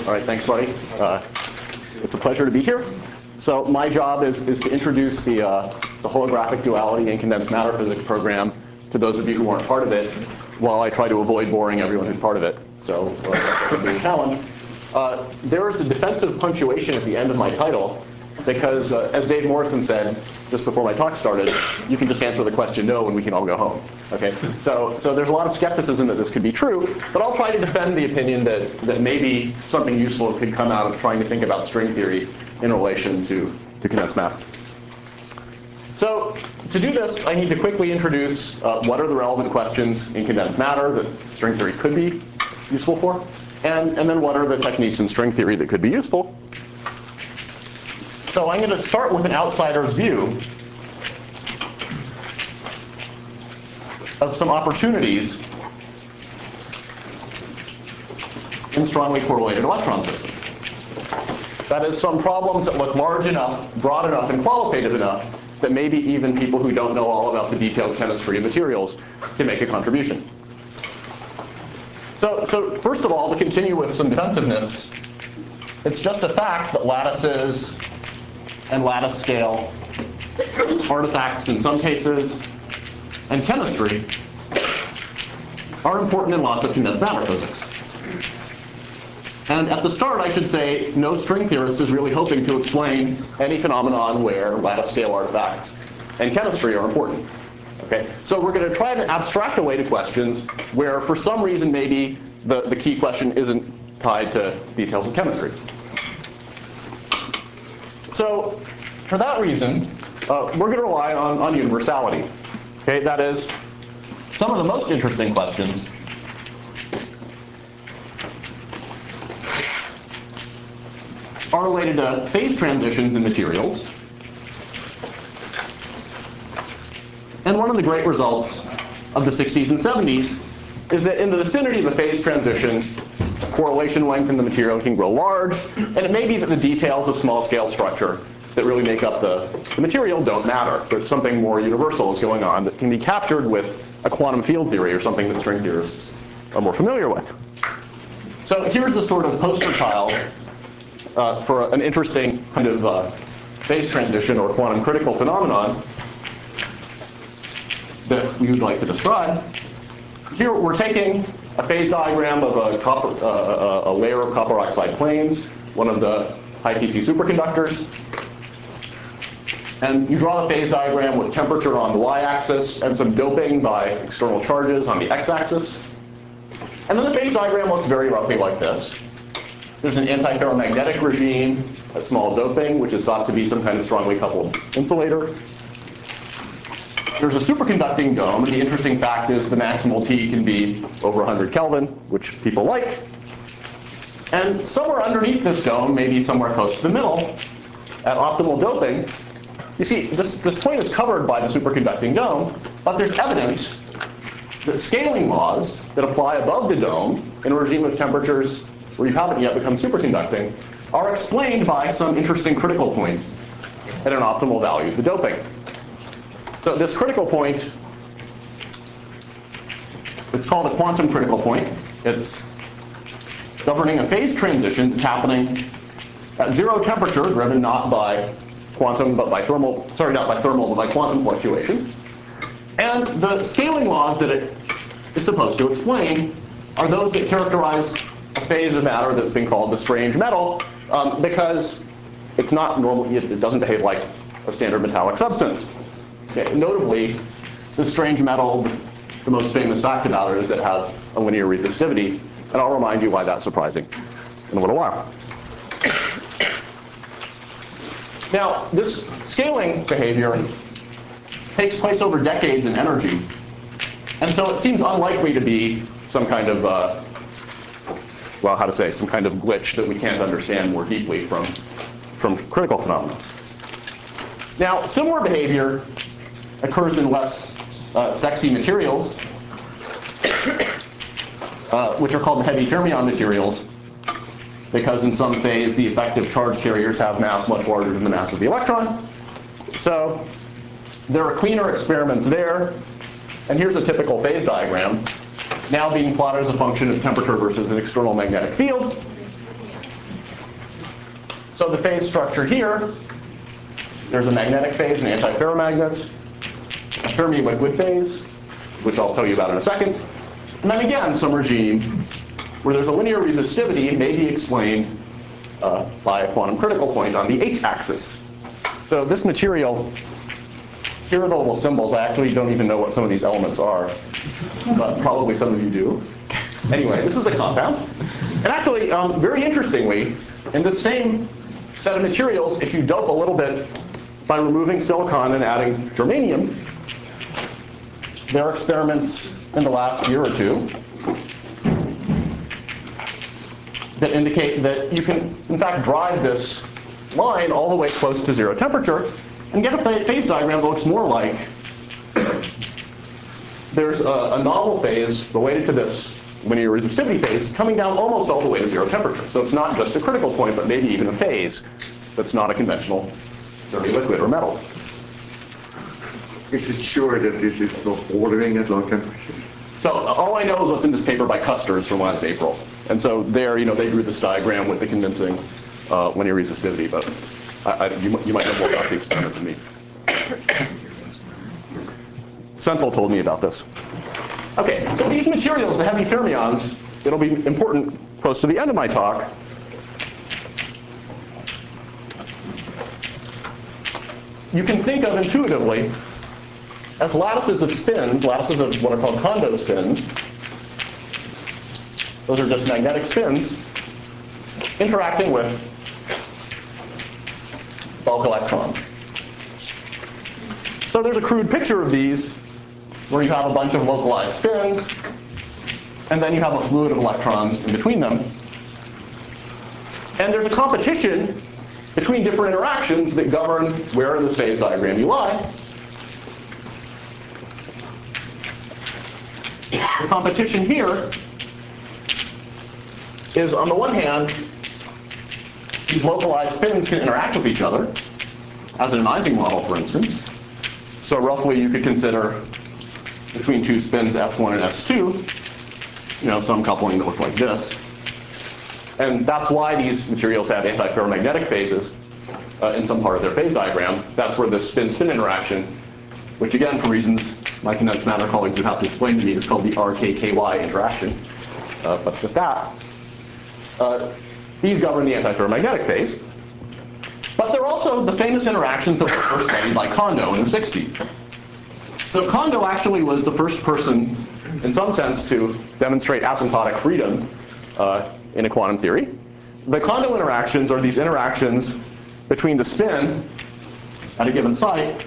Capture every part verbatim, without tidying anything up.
All right, thanks, buddy. Uh, it's a pleasure to be here. So my job is, is to introduce the, uh, the holographic duality and condensed matter physics program to those of you who aren't part of it, while I try to avoid boring everyone who's part of it. So uh, that's a challenge. Uh, there is a defensive punctuation at the end of my title, because uh, as Dave Morrison said just before my talk started, you can just answer the question no and we can all go home. Okay? So, so there's a lot of skepticism that this could be true, but I'll try to defend the opinion that, that maybe something useful could come out of trying to think about string theory in relation to, to condensed matter. So to do this, I need to quickly introduce uh, what are the relevant questions in condensed matter that string theory could be useful for, and, and then what are the techniques in string theory that could be useful. So I'm going to start with an outsider's view of some opportunities in strongly correlated electron systems. That is, some problems that look large enough, broad enough, and qualitative enough that maybe even people who don't know all about the detailed chemistry of materials can make a contribution. So, so first of all, to continue with some defensiveness, it's just a fact that lattices and lattice scale artifacts in some cases and chemistry are important in lots of condensed matter physics. And at the start, I should say, no string theorist is really hoping to explain any phenomenon where lattice scale artifacts and chemistry are important. Okay? So we're going to try to abstract away to questions where, for some reason, maybe the, the key question isn't tied to details of chemistry. So for that reason, uh, we're going to rely on, on universality. Okay? That is, some of the most interesting questions are related to phase transitions in materials. And one of the great results of the sixties and seventies is that in the vicinity of a phase transition, correlation length in the material can grow large, and it may be that the details of small-scale structure that really make up the, the material don't matter, but something more universal is going on that can be captured with a quantum field theory or something that string theorists are more familiar with. So here's the sort of poster child uh, for an interesting kind of uh, phase transition or quantum critical phenomenon that we would like to describe. Here we're taking a phase diagram of a, copper, uh, a layer of copper oxide planes, one of the high P C superconductors. And you draw a phase diagram with temperature on the y-axis and some doping by external charges on the x-axis. And then the phase diagram looks very roughly like this. There's an antiferromagnetic regime at small doping, which is thought to be some kind of strongly coupled insulator. There's a superconducting dome, and the interesting fact is the maximal T can be over one hundred Kelvin, which people like. And somewhere underneath this dome, maybe somewhere close to the middle, at optimal doping, you see this, this point is covered by the superconducting dome, but there's evidence that scaling laws that apply above the dome in a regime of temperatures where you haven't yet become superconducting are explained by some interesting critical point at an optimal value of the doping. So this critical point, it's called a quantum critical point. It's governing a phase transition that's happening at zero temperature, driven not by quantum, but by thermal, sorry, not by thermal, but by quantum fluctuations. And the scaling laws that it is supposed to explain are those that characterize a phase of matter that's been called the strange metal, um, because it's not normal, it doesn't behave like a standard metallic substance. Okay, notably, the strange metal, the most famous fact about it is it has a linear resistivity, and I'll remind you why that's surprising in a little while. Now, this scaling behavior takes place over decades in energy, and so it seems unlikely to be some kind of, uh, well, how to say, some kind of glitch that we can't understand more deeply from, from critical phenomena. Now, similar behavior occurs in less uh, sexy materials, uh, which are called heavy fermion materials, because in some phase the effective charge carriers have mass much larger than the mass of the electron. So there are cleaner experiments there. And here's a typical phase diagram, now being plotted as a function of temperature versus an external magnetic field. So the phase structure here, there's a magnetic phase, an antiferromagnet, a Fermi liquid phase, which I'll tell you about in a second. And then again, some regime where there's a linear resistivity may be explained uh, by a quantum critical point on the h-axis. So this material, here are the little symbols. I actually don't even know what some of these elements are, but probably some of you do. Anyway, this is a compound. And actually, um, very interestingly, in the same set of materials, if you dope a little bit by removing silicon and adding germanium, there are experiments in the last year or two that indicate that you can, in fact, drive this line all the way close to zero temperature and get a phase diagram that looks more like there's a, a novel phase related to this linear resistivity phase coming down almost all the way to zero temperature. So it's not just a critical point, but maybe even a phase that's not a conventional Fermi liquid or metal. Is it sure that this is not bordering at low temperature? So all I know is what's in this paper by Custers from last April. And so there, you know, they drew this diagram with the convincing uh, linear resistivity, but I, I, you, you might know more about the experiment than me. Senthil told me about this. Okay, so these materials, the heavy fermions, it'll be important close to the end of my talk. You can think of intuitively as lattices of spins, lattices of what are called Kondo spins. Those are just magnetic spins interacting with bulk electrons. So there's a crude picture of these where you have a bunch of localized spins, and then you have a fluid of electrons in between them. And there's a competition between different interactions that govern where in this phase diagram you lie. The competition here is, on the one hand, these localized spins can interact with each other, as in an Ising model, for instance. So roughly you could consider between two spins S one and S two, you know, some coupling that looks like this. And that's why these materials have antiferromagnetic phases uh, in some part of their phase diagram. That's where the spin-spin interaction, which again, for reasons my condensed matter colleagues would have to explain to me, is called the R K K Y interaction. Uh, but just that. Uh, these govern the antiferromagnetic phase. But they're also the famous interactions that were first studied by Kondo in the sixties. So Kondo actually was the first person, in some sense, to demonstrate asymptotic freedom uh, in a quantum theory. The Kondo interactions are these interactions between the spin at a given site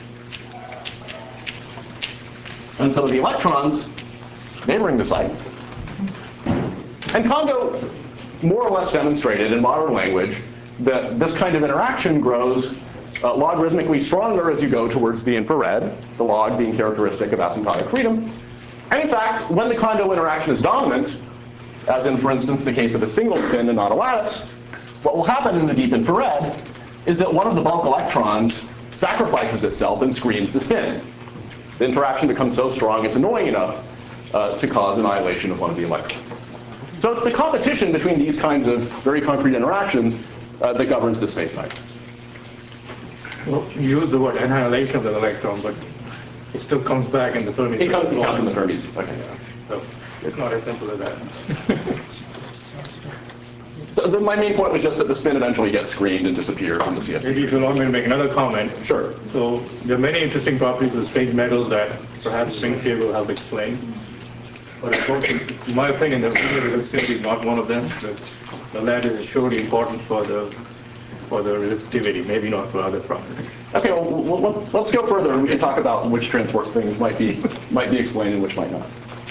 and some of the electrons neighboring the site. And Kondo more or less demonstrated in modern language that this kind of interaction grows uh, logarithmically stronger as you go towards the infrared, the log being characteristic of asymptotic freedom. And in fact, when the Kondo interaction is dominant, as in, for instance, the case of a single spin and not a lattice, what will happen in the deep infrared is that one of the bulk electrons sacrifices itself and screens the spin. The interaction becomes so strong it's annoying enough uh, to cause annihilation of one of the electrons. So it's the competition between these kinds of very concrete interactions uh, that governs this phase diagram. Well, you use the word annihilation of the electron, but it still comes back in the Fermi. It comes, it comes in the Fermis. Okay. Yeah. So it's not as simple as that. So the, my main point was just that the spin eventually gets screened and disappears in the C F T. Maybe if you allow me to make another comment. Sure. So there are many interesting properties of strange metals that perhaps string theory will help explain. But in my opinion, the linear resistivity is not one of them. The, the lattice is surely important for the for the resistivity, maybe not for other properties. Okay, well, well, let's go further and we can talk about which transport things might be might be explained and which might not.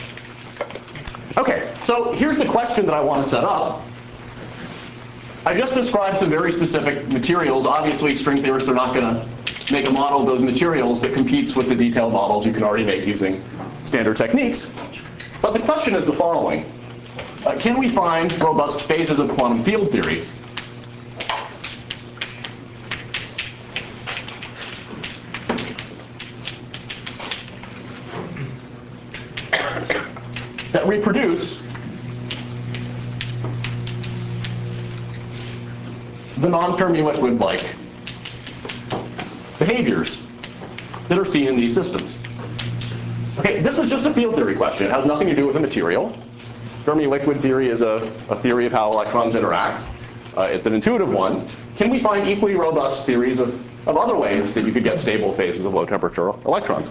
Okay, so here's the question that I want to set up. I just described some very specific materials. Obviously, string theorists are not going to make a model of those materials that competes with the detailed models you can already make using standard techniques. But the question is the following. Uh, can we find robust phases of quantum field theory that reproduce the non-Fermi liquid-like behaviors that are seen in these systems. Okay, this is just a field theory question. It has nothing to do with the material. Fermi liquid theory is a, a theory of how electrons interact. Uh, it's an intuitive one. Can we find equally robust theories of, of other ways that you could get stable phases of low temperature electrons?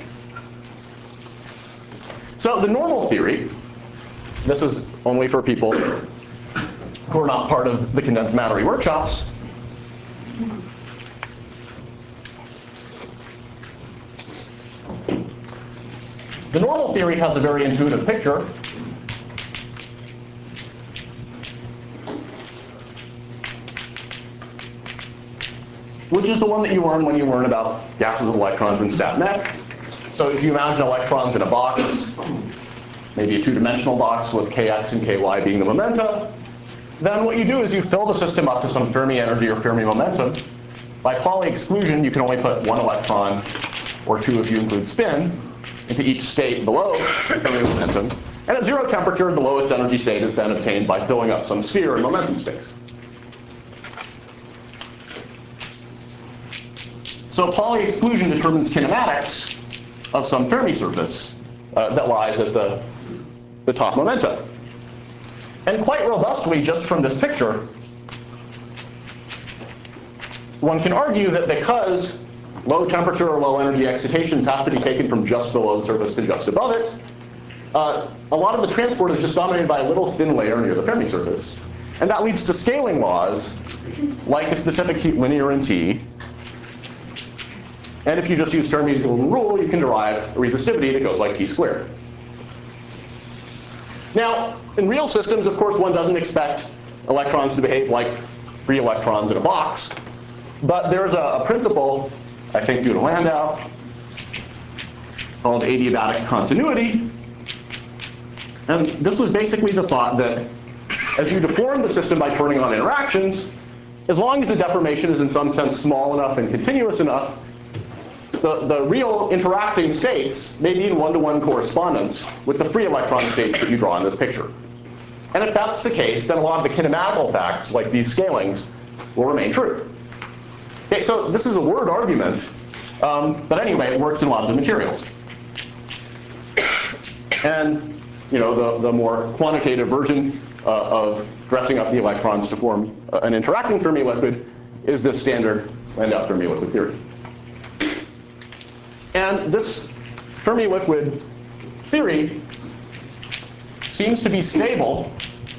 So the normal theory, this is only for people who are not part of the condensed matter workshops. The normal theory has a very intuitive picture. Which is the one that you learn when you learn about gases of electrons in stat mech. So if you imagine electrons in a box, maybe a two-dimensional box with kx and ky being the momenta, then what you do is you fill the system up to some Fermi energy or Fermi momentum. By Pauli exclusion, you can only put one electron, or two if you include spin, into each state below the Fermi momentum. And at zero temperature, the lowest energy state is then obtained by filling up some sphere in momentum space. So Pauli exclusion determines kinematics of some Fermi surface uh, that lies at the, the top momenta. And quite robustly, just from this picture, one can argue that because low temperature or low energy excitations have to be taken from just below the surface to just above it, uh, a lot of the transport is just dominated by a little thin layer near the Fermi surface. And that leads to scaling laws, like a specific heat linear in T. And if you just use Fermi's golden rule, you can derive a resistivity that goes like T squared. Now, in real systems, of course, one doesn't expect electrons to behave like free electrons in a box. But there's a, a principle, I think due to Landau, called adiabatic continuity. And this was basically the thought that as you deform the system by turning on interactions, as long as the deformation is in some sense small enough and continuous enough, the, the real interacting states may be in one-to-one correspondence with the free electron states that you draw in this picture. And if that's the case, then a lot of the kinematical facts, like these scalings, will remain true. Okay, so this is a word argument, um, but anyway, it works in lots of materials. And you know, the, the more quantitative version uh, of dressing up the electrons to form uh, an interacting Fermi liquid is this standard Landau Fermi liquid theory. And this Fermi liquid theory seems to be stable,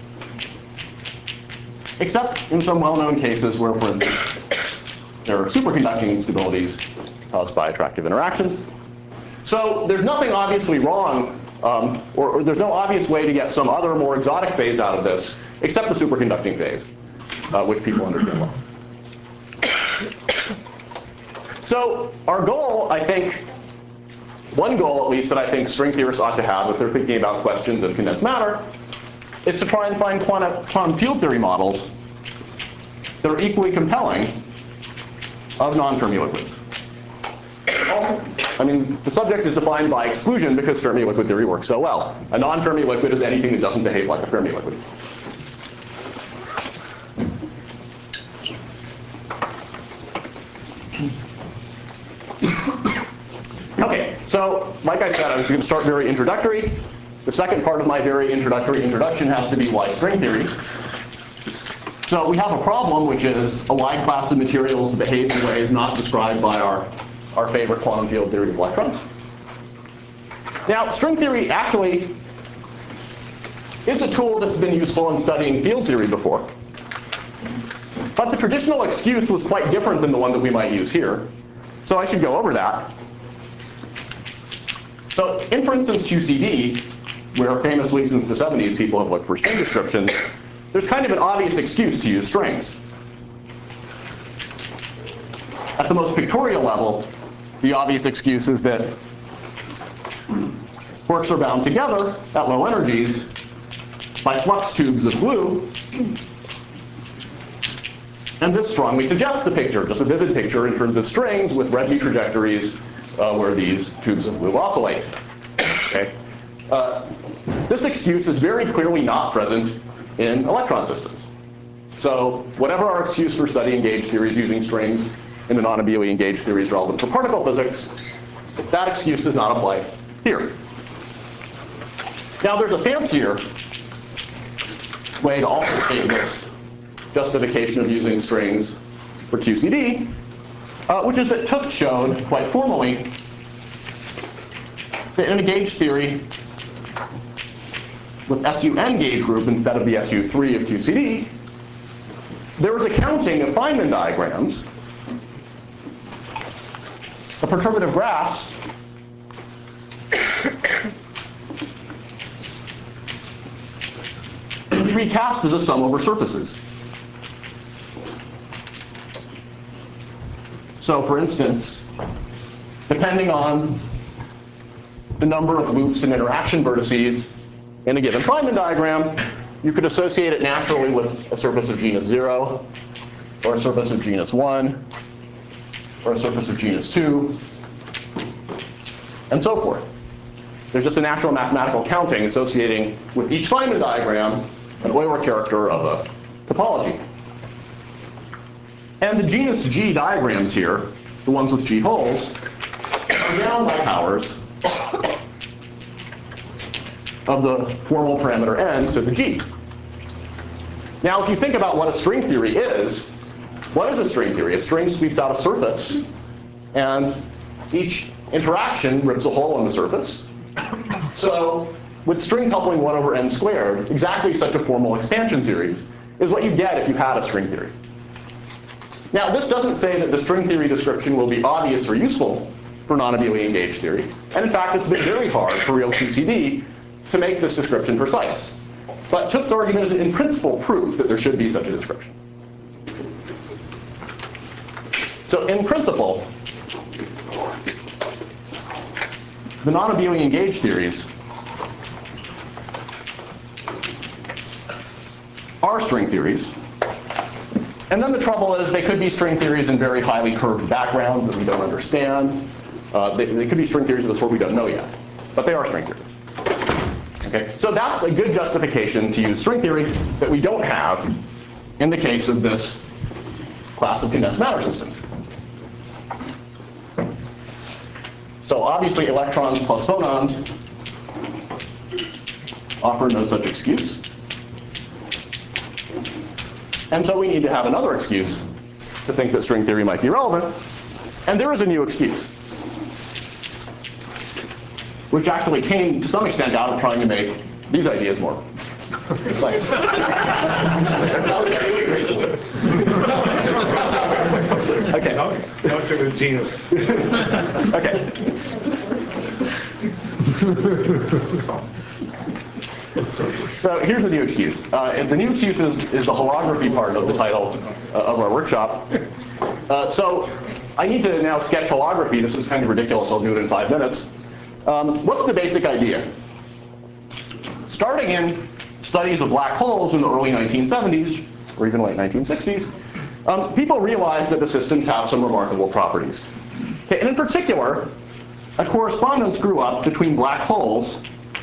except in some well-known cases where, for instance, there are superconducting instabilities caused by attractive interactions. So there's nothing obviously wrong, um, or, or there's no obvious way to get some other more exotic phase out of this, except the superconducting phase, uh, which people understand well. So our goal, I think, one goal at least that I think string theorists ought to have if they're thinking about questions of condensed matter, is to try and find quantum, quantum field theory models that are equally compelling of non-Fermi liquids. I mean, the subject is defined by exclusion because Fermi liquid theory works so well. A non-Fermi liquid is anything that doesn't behave like a Fermi liquid. Okay, so like I said, I was going to start very introductory. The second part of my very introductory introduction has to be why string theory. So we have a problem, which is a wide class of materials behave in ways not described by our, our favorite quantum field theory of electrons. Now, string theory actually is a tool that's been useful in studying field theory before. But the traditional excuse was quite different than the one that we might use here. So I should go over that. So in, for instance, Q C D, where famously since the seventies people have looked for string descriptions, there's kind of an obvious excuse to use strings. At the most pictorial level, the obvious excuse is that quarks are bound together at low energies by flux tubes of glue. And this strongly suggests the picture, just a vivid picture in terms of strings with Regge trajectories uh, where these tubes of glue oscillate. Okay? Uh, this excuse is very clearly not present in electron systems. So whatever our excuse for studying gauge theories using strings in the non-abelian gauge theory is relevant for particle physics, that excuse does not apply here. Now there's a fancier way to also state this justification of using strings for Q C D, uh, which is that Tooft showed quite formally that in a gauge theory with S U n gauge group instead of the S U three of Q C D, there was a counting of Feynman diagrams, the perturbative graphs can be recast as a sum over surfaces. So for instance, depending on the number of loops and interaction vertices in a given Feynman diagram, you could associate it naturally with a surface of genus zero, or a surface of genus one, or a surface of genus two, and so forth. There's just a natural mathematical counting associating with each Feynman diagram an Euler character of a topology. And the genus G diagrams here, the ones with G holes, are down by powers of the formal parameter n to the G. Now, if you think about what a string theory is, what is a string theory? A string sweeps out a surface, and each interaction rips a hole in the surface. So with string coupling one over n squared, exactly such a formal expansion series is what you get if you had a string theory. Now, this doesn't say that the string theory description will be obvious or useful for non-abelian gauge theory. And in fact, it's been very hard for real Q C D to make this description precise. But Tooft's argument is in principle proof that there should be such a description. So in principle, the non-abelian gauge theories are string theories. And then the trouble is they could be string theories in very highly curved backgrounds that we don't understand. Uh, they, they could be string theories of the sort we don't know yet. But they are string theories. Okay? So that's a good justification to use string theory that we don't have in the case of this class of condensed matter systems. So obviously, electrons plus phonons offer no such excuse. And so we need to have another excuse to think that string theory might be relevant. And there is a new excuse, which actually came to some extent out of trying to make these ideas more precise. Okay. Now to the genus. Okay. So here's the new excuse. Uh, and the new excuse is, is the holography part of the title uh, of our workshop. Uh, so I need to now sketch holography. This is kind of ridiculous. I'll do it in five minutes. Um, what's the basic idea? Starting in studies of black holes in the early nineteen seventies, or even late nineteen sixties, um, people realized that the systems have some remarkable properties. Okay, and in particular, a correspondence grew up between black holes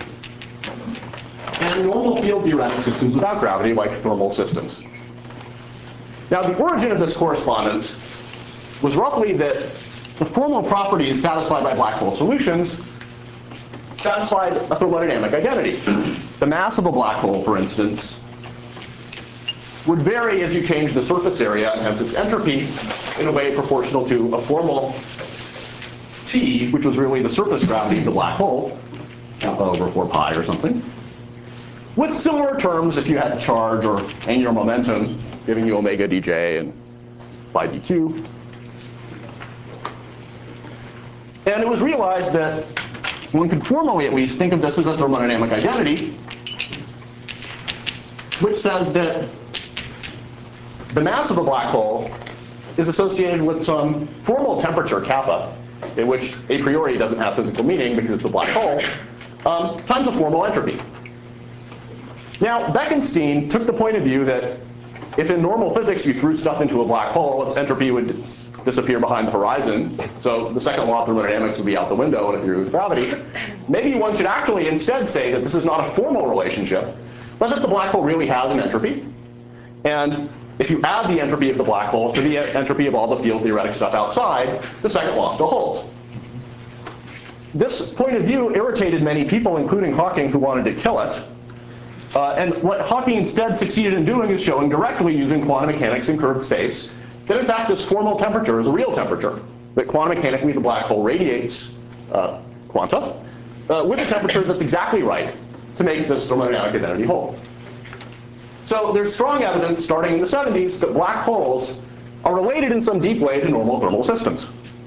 and normal field theoretic systems without gravity, like thermal systems. Now, the origin of this correspondence was roughly that the formal properties satisfied by black hole solutions satisfied a thermodynamic identity. The mass of a black hole, for instance, would vary as you change the surface area and hence its entropy in a way proportional to a formal T, which was really the surface gravity of the black hole, kappa over four pi or something. With similar terms if you had charge or angular momentum, giving you omega dj and phi dq. And it was realized that one could formally at least think of this as a thermodynamic identity, which says that the mass of a black hole is associated with some formal temperature, kappa, in which a priori doesn't have physical meaning because it's a black hole, um, times a formal entropy. Now, Bekenstein took the point of view that if in normal physics you threw stuff into a black hole, its entropy would disappear behind the horizon. So the second law of thermodynamics would be out the window and agree with gravity. Maybe one should actually instead say that this is not a formal relationship, but that the black hole really has an entropy. And if you add the entropy of the black hole to the entropy of all the field theoretic stuff outside, the second law still holds. This point of view irritated many people, including Hawking, who wanted to kill it. Uh, and what Hawking instead succeeded in doing is showing directly using quantum mechanics in curved space that in fact this formal temperature is a real temperature, that quantum mechanically the black hole radiates uh, quanta uh, with a temperature that's exactly right to make this thermodynamic identity hold. So there's strong evidence starting in the seventies that black holes are related in some deep way to normal thermal systems.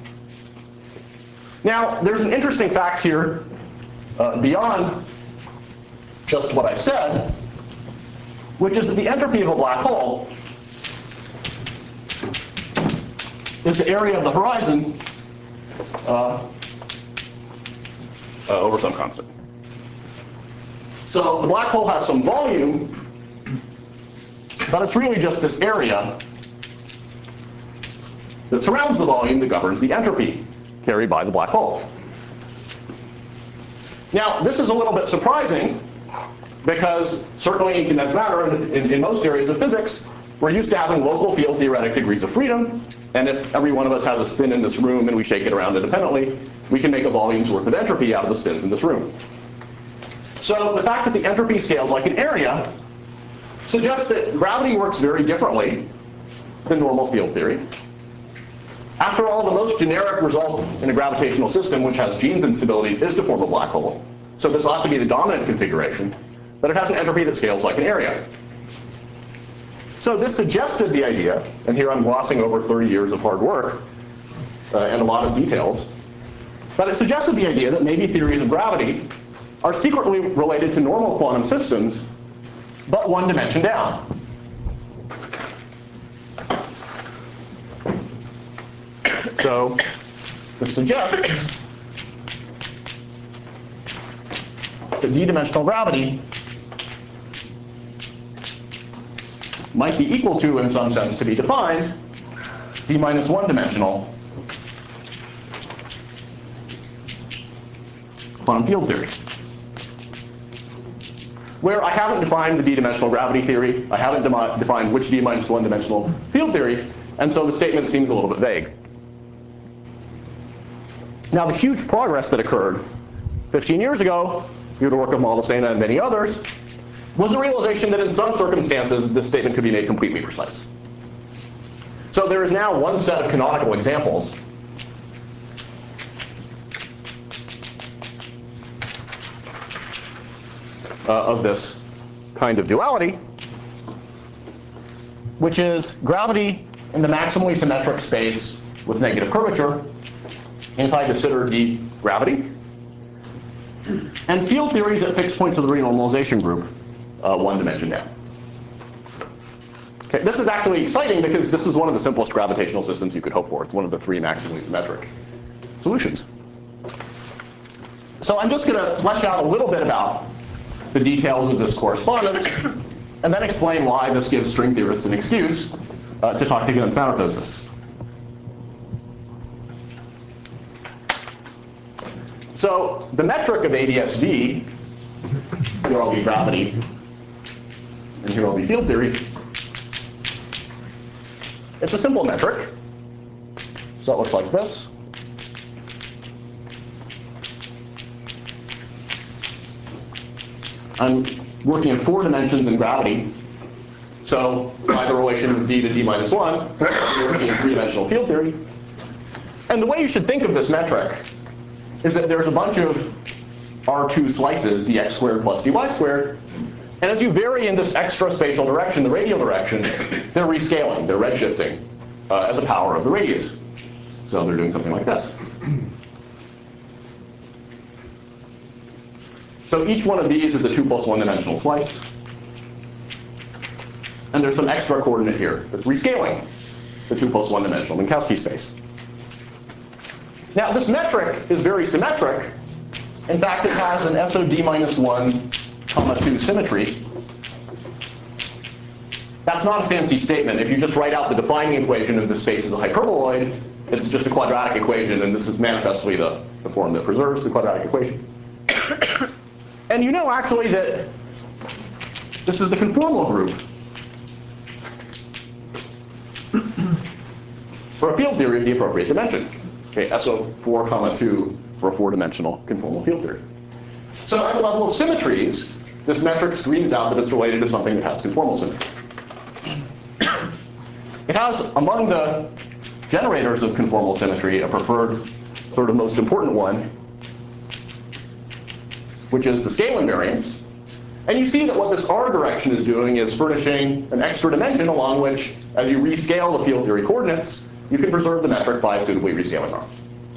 Now, there's an interesting fact here uh, beyond just what I said, which is that the entropy of a black hole is the area of the horizon uh, uh, over some constant. So the black hole has some volume, but it's really just this area that surrounds the volume that governs the entropy carried by the black hole. Now, this is a little bit surprising because certainly in condensed matter, in, in, in most areas of physics, we're used to having local field theoretic degrees of freedom. And if every one of us has a spin in this room and we shake it around independently, we can make a volume's worth of entropy out of the spins in this room. So the fact that the entropy scales like an area suggests that gravity works very differently than normal field theory. After all, the most generic result in a gravitational system, which has Jeans instabilities, is to form a black hole. So this ought to be the dominant configuration, but it has an entropy that scales like an area. So this suggested the idea, and here I'm glossing over thirty years of hard work uh, and a lot of details, but it suggested the idea that maybe theories of gravity are secretly related to normal quantum systems, but one dimension down. So this suggests that d-dimensional gravity might be equal to, in some sense to be defined, d minus one dimensional quantum field theory, where I haven't defined the d-dimensional gravity theory, I haven't de defined which d minus one dimensional field theory, and so the statement seems a little bit vague. Now, the huge progress that occurred fifteen years ago, due to the work of Maldacena and many others, was the realization that in some circumstances this statement could be made completely precise. So there is now one set of canonical examples uh, of this kind of duality, which is gravity in the maximally symmetric space with negative curvature, anti-de Sitter d gravity, and field theories at fixed points of the renormalization group, uh, one dimension down. Okay, this is actually exciting because this is one of the simplest gravitational systems you could hope for. It's one of the three maximally symmetric solutions. So I'm just going to flesh out a little bit about the details of this correspondence, and then explain why this gives string theorists an excuse uh, to talk to condensed matter physicists. So the metric of A D S V, here will be gravity, and here will be field theory. It's a simple metric. So it looks like this. I'm working in four dimensions in gravity. So by the relation of d to d minus one, I'm working in three-dimensional field theory. And the way you should think of this metric is that there's a bunch of R two slices, dx squared plus dy squared. And as you vary in this extra spatial direction, the radial direction, they're rescaling, they're redshifting uh, as a power of the radius. So they're doing something like this. So each one of these is a two plus one dimensional slice. And there's some extra coordinate here that's rescaling the two plus one dimensional Minkowski space. Now, this metric is very symmetric. In fact, it has an S O D minus one comma two symmetry. That's not a fancy statement. If you just write out the defining equation of this space as a hyperboloid, it's just a quadratic equation, and this is manifestly the, the form that preserves the quadratic equation. And you know, actually, that this is the conformal group for a field theory of the appropriate dimension. Okay, S O four comma two for a four-dimensional conformal field theory. So at the level of symmetries, this metric screens out that it's related to something that has conformal symmetry. It has, among the generators of conformal symmetry, a preferred, sort of most important one, which is the scale invariance. And you see that what this R direction is doing is furnishing an extra dimension along which, as you rescale the field theory coordinates, you can preserve the metric by suitably rescaling R.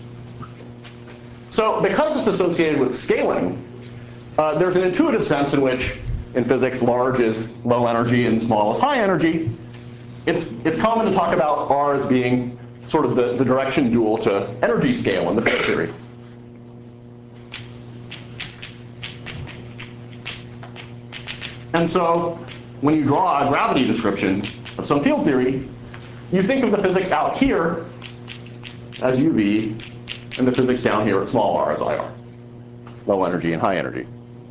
So because it's associated with scaling, uh, there's an intuitive sense in which, in physics, large is low energy and small is high energy. It's, it's common to talk about R as being sort of the, the direction dual to energy scale in the field theory. And so when you draw a gravity description of some field theory, you think of the physics out here as U V, and the physics down here at small r as I R, low energy and high energy.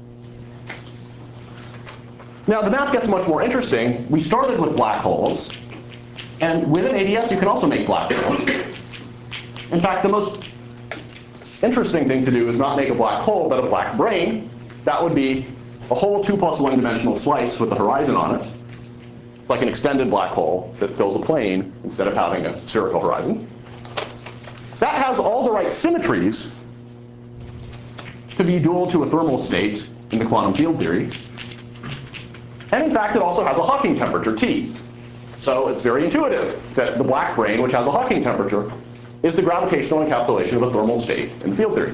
Now the math gets much more interesting. We started with black holes, and within A D S you can also make black holes. In fact, the most interesting thing to do is not make a black hole, but a black brane. That would be a whole two plus one dimensional slice with the horizon on it. It's like an extended black hole that fills a plane instead of having a spherical horizon. That has all the right symmetries to be dual to a thermal state in the quantum field theory. And in fact, it also has a Hawking temperature, T. So it's very intuitive that the black brane, which has a Hawking temperature, is the gravitational encapsulation of a thermal state in the field theory.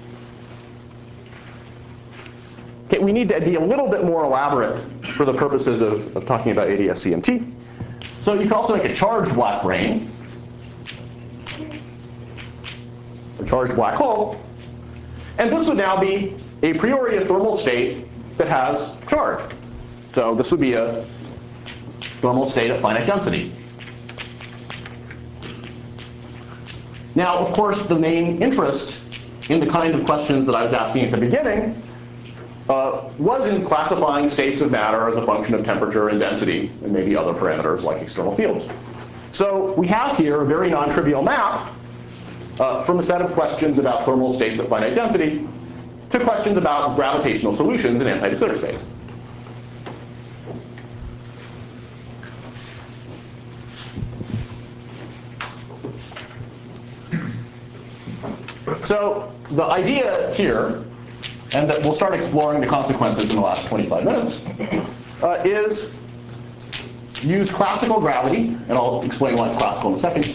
Okay, we need to be a little bit more elaborate for the purposes of, of talking about A D S C M T. So you can also make a charged black brane, a charged black hole. And this would now be a priori a thermal state that has charge. So this would be a thermal state at finite density. Now, of course, the main interest in the kind of questions that I was asking at the beginning uh, was in classifying states of matter as a function of temperature and density, and maybe other parameters like external fields. So we have here a very non-trivial map uh, from a set of questions about thermal states at finite density to questions about gravitational solutions in anti-de Sitter space. So the idea here, and that we'll start exploring the consequences in the last twenty-five minutes, uh, is use classical gravity, and I'll explain why it's classical in a second,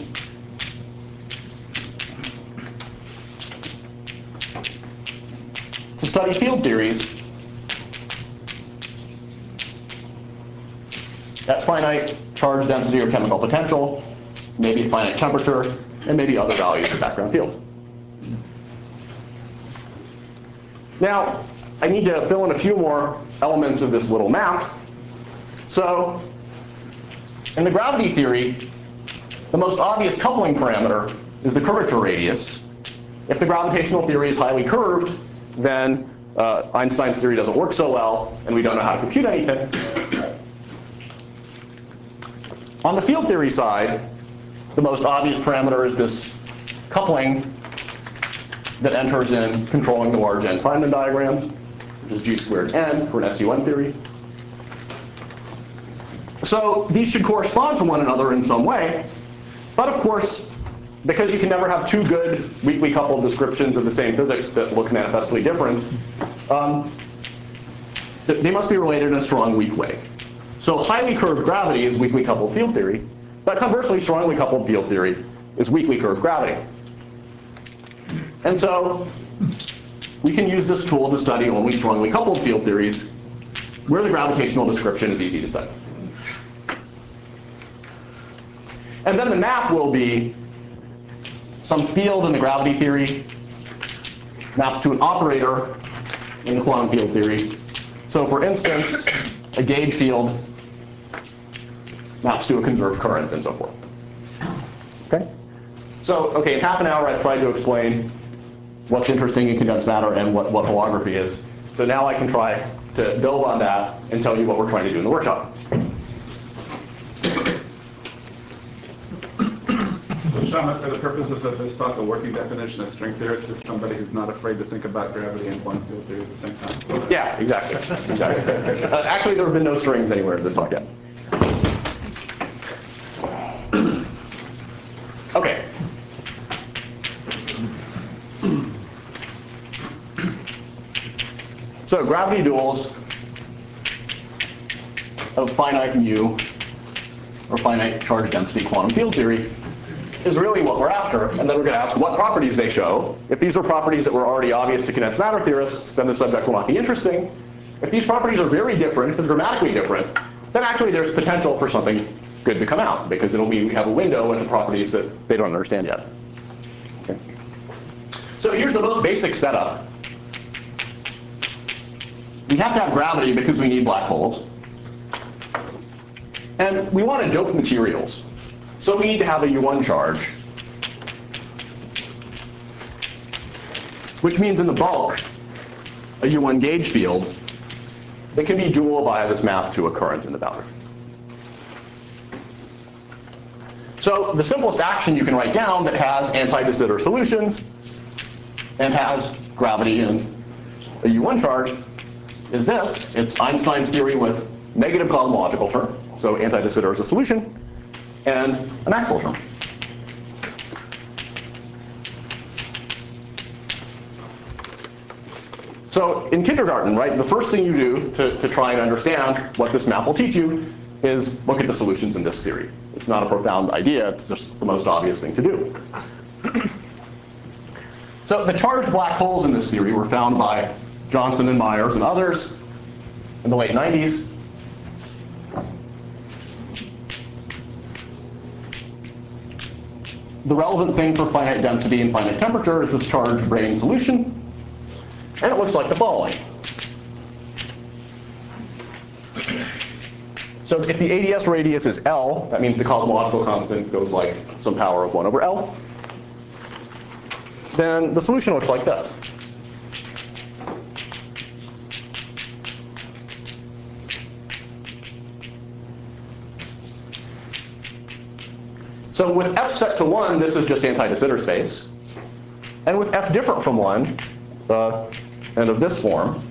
to study field theories at finite charge density or chemical potential, maybe at finite temperature, and maybe other values of background fields. Now, I need to fill in a few more elements of this little map. So, in the gravity theory, the most obvious coupling parameter is the curvature radius. If the gravitational theory is highly curved, then uh, Einstein's theory doesn't work so well, and we don't know how to compute anything. On the field theory side, the most obvious parameter is this coupling that enters in controlling the large n Feynman diagrams, which is g squared n for an S U N theory. So these should correspond to one another in some way. But of course, because you can never have two good weakly coupled descriptions of the same physics that look manifestly different, um, they must be related in a strong weak way. So highly curved gravity is weakly coupled field theory, but conversely, strongly coupled field theory is weakly curved gravity. And so we can use this tool to study only strongly coupled field theories where the gravitational description is easy to study. And then the map will be some field in the gravity theory maps to an operator in the quantum field theory. So for instance, a gauge field maps to a conserved current and so forth. Okay? So, okay, in half an hour I've tried to explain what's interesting in condensed matter and what, what holography is. So now I can try to build on that and tell you what we're trying to do in the workshop. Sean, for the purposes of this talk, a working definition of string theorist is somebody who's not afraid to think about gravity and quantum field theory at the same time. Yeah, exactly. exactly. Uh, actually, there have been no strings anywhere in this talk yet. Okay. So gravity duals of finite mu, or finite charge density quantum field theory, is really what we're after. And then we're going to ask what properties they show. If these are properties that were already obvious to condensed matter theorists, then the subject will not be interesting. If these properties are very different, if they're dramatically different, then actually there's potential for something good to come out, because it'll be we have a window into properties that they don't understand yet. Okay. So here's the most basic setup. We have to have gravity because we need black holes. And we want to dope materials. So we need to have a U one charge, which means in the bulk, a U one gauge field that can be dual via this map to a current in the boundary. So the simplest action you can write down that has anti-de Sitter solutions and has gravity and a U one charge is this. It's Einstein's theory with negative cosmological term. So anti-de Sitter is a solution, and a Maxwell term. So in kindergarten, right, the first thing you do to, to try and understand what this map will teach you is look at the solutions in this theory. It's not a profound idea. It's just the most obvious thing to do. So the charged black holes in this theory were found by Johnson and Myers and others in the late nineties. The relevant thing for finite density and finite temperature is this charged brane solution. And it looks like the following. So if the A D S radius is L, that means the cosmological constant goes like some power of one over L. Then the solution looks like this. So with f set to one, this is just anti-de Sitter space. And with f different from one, uh, and of this form,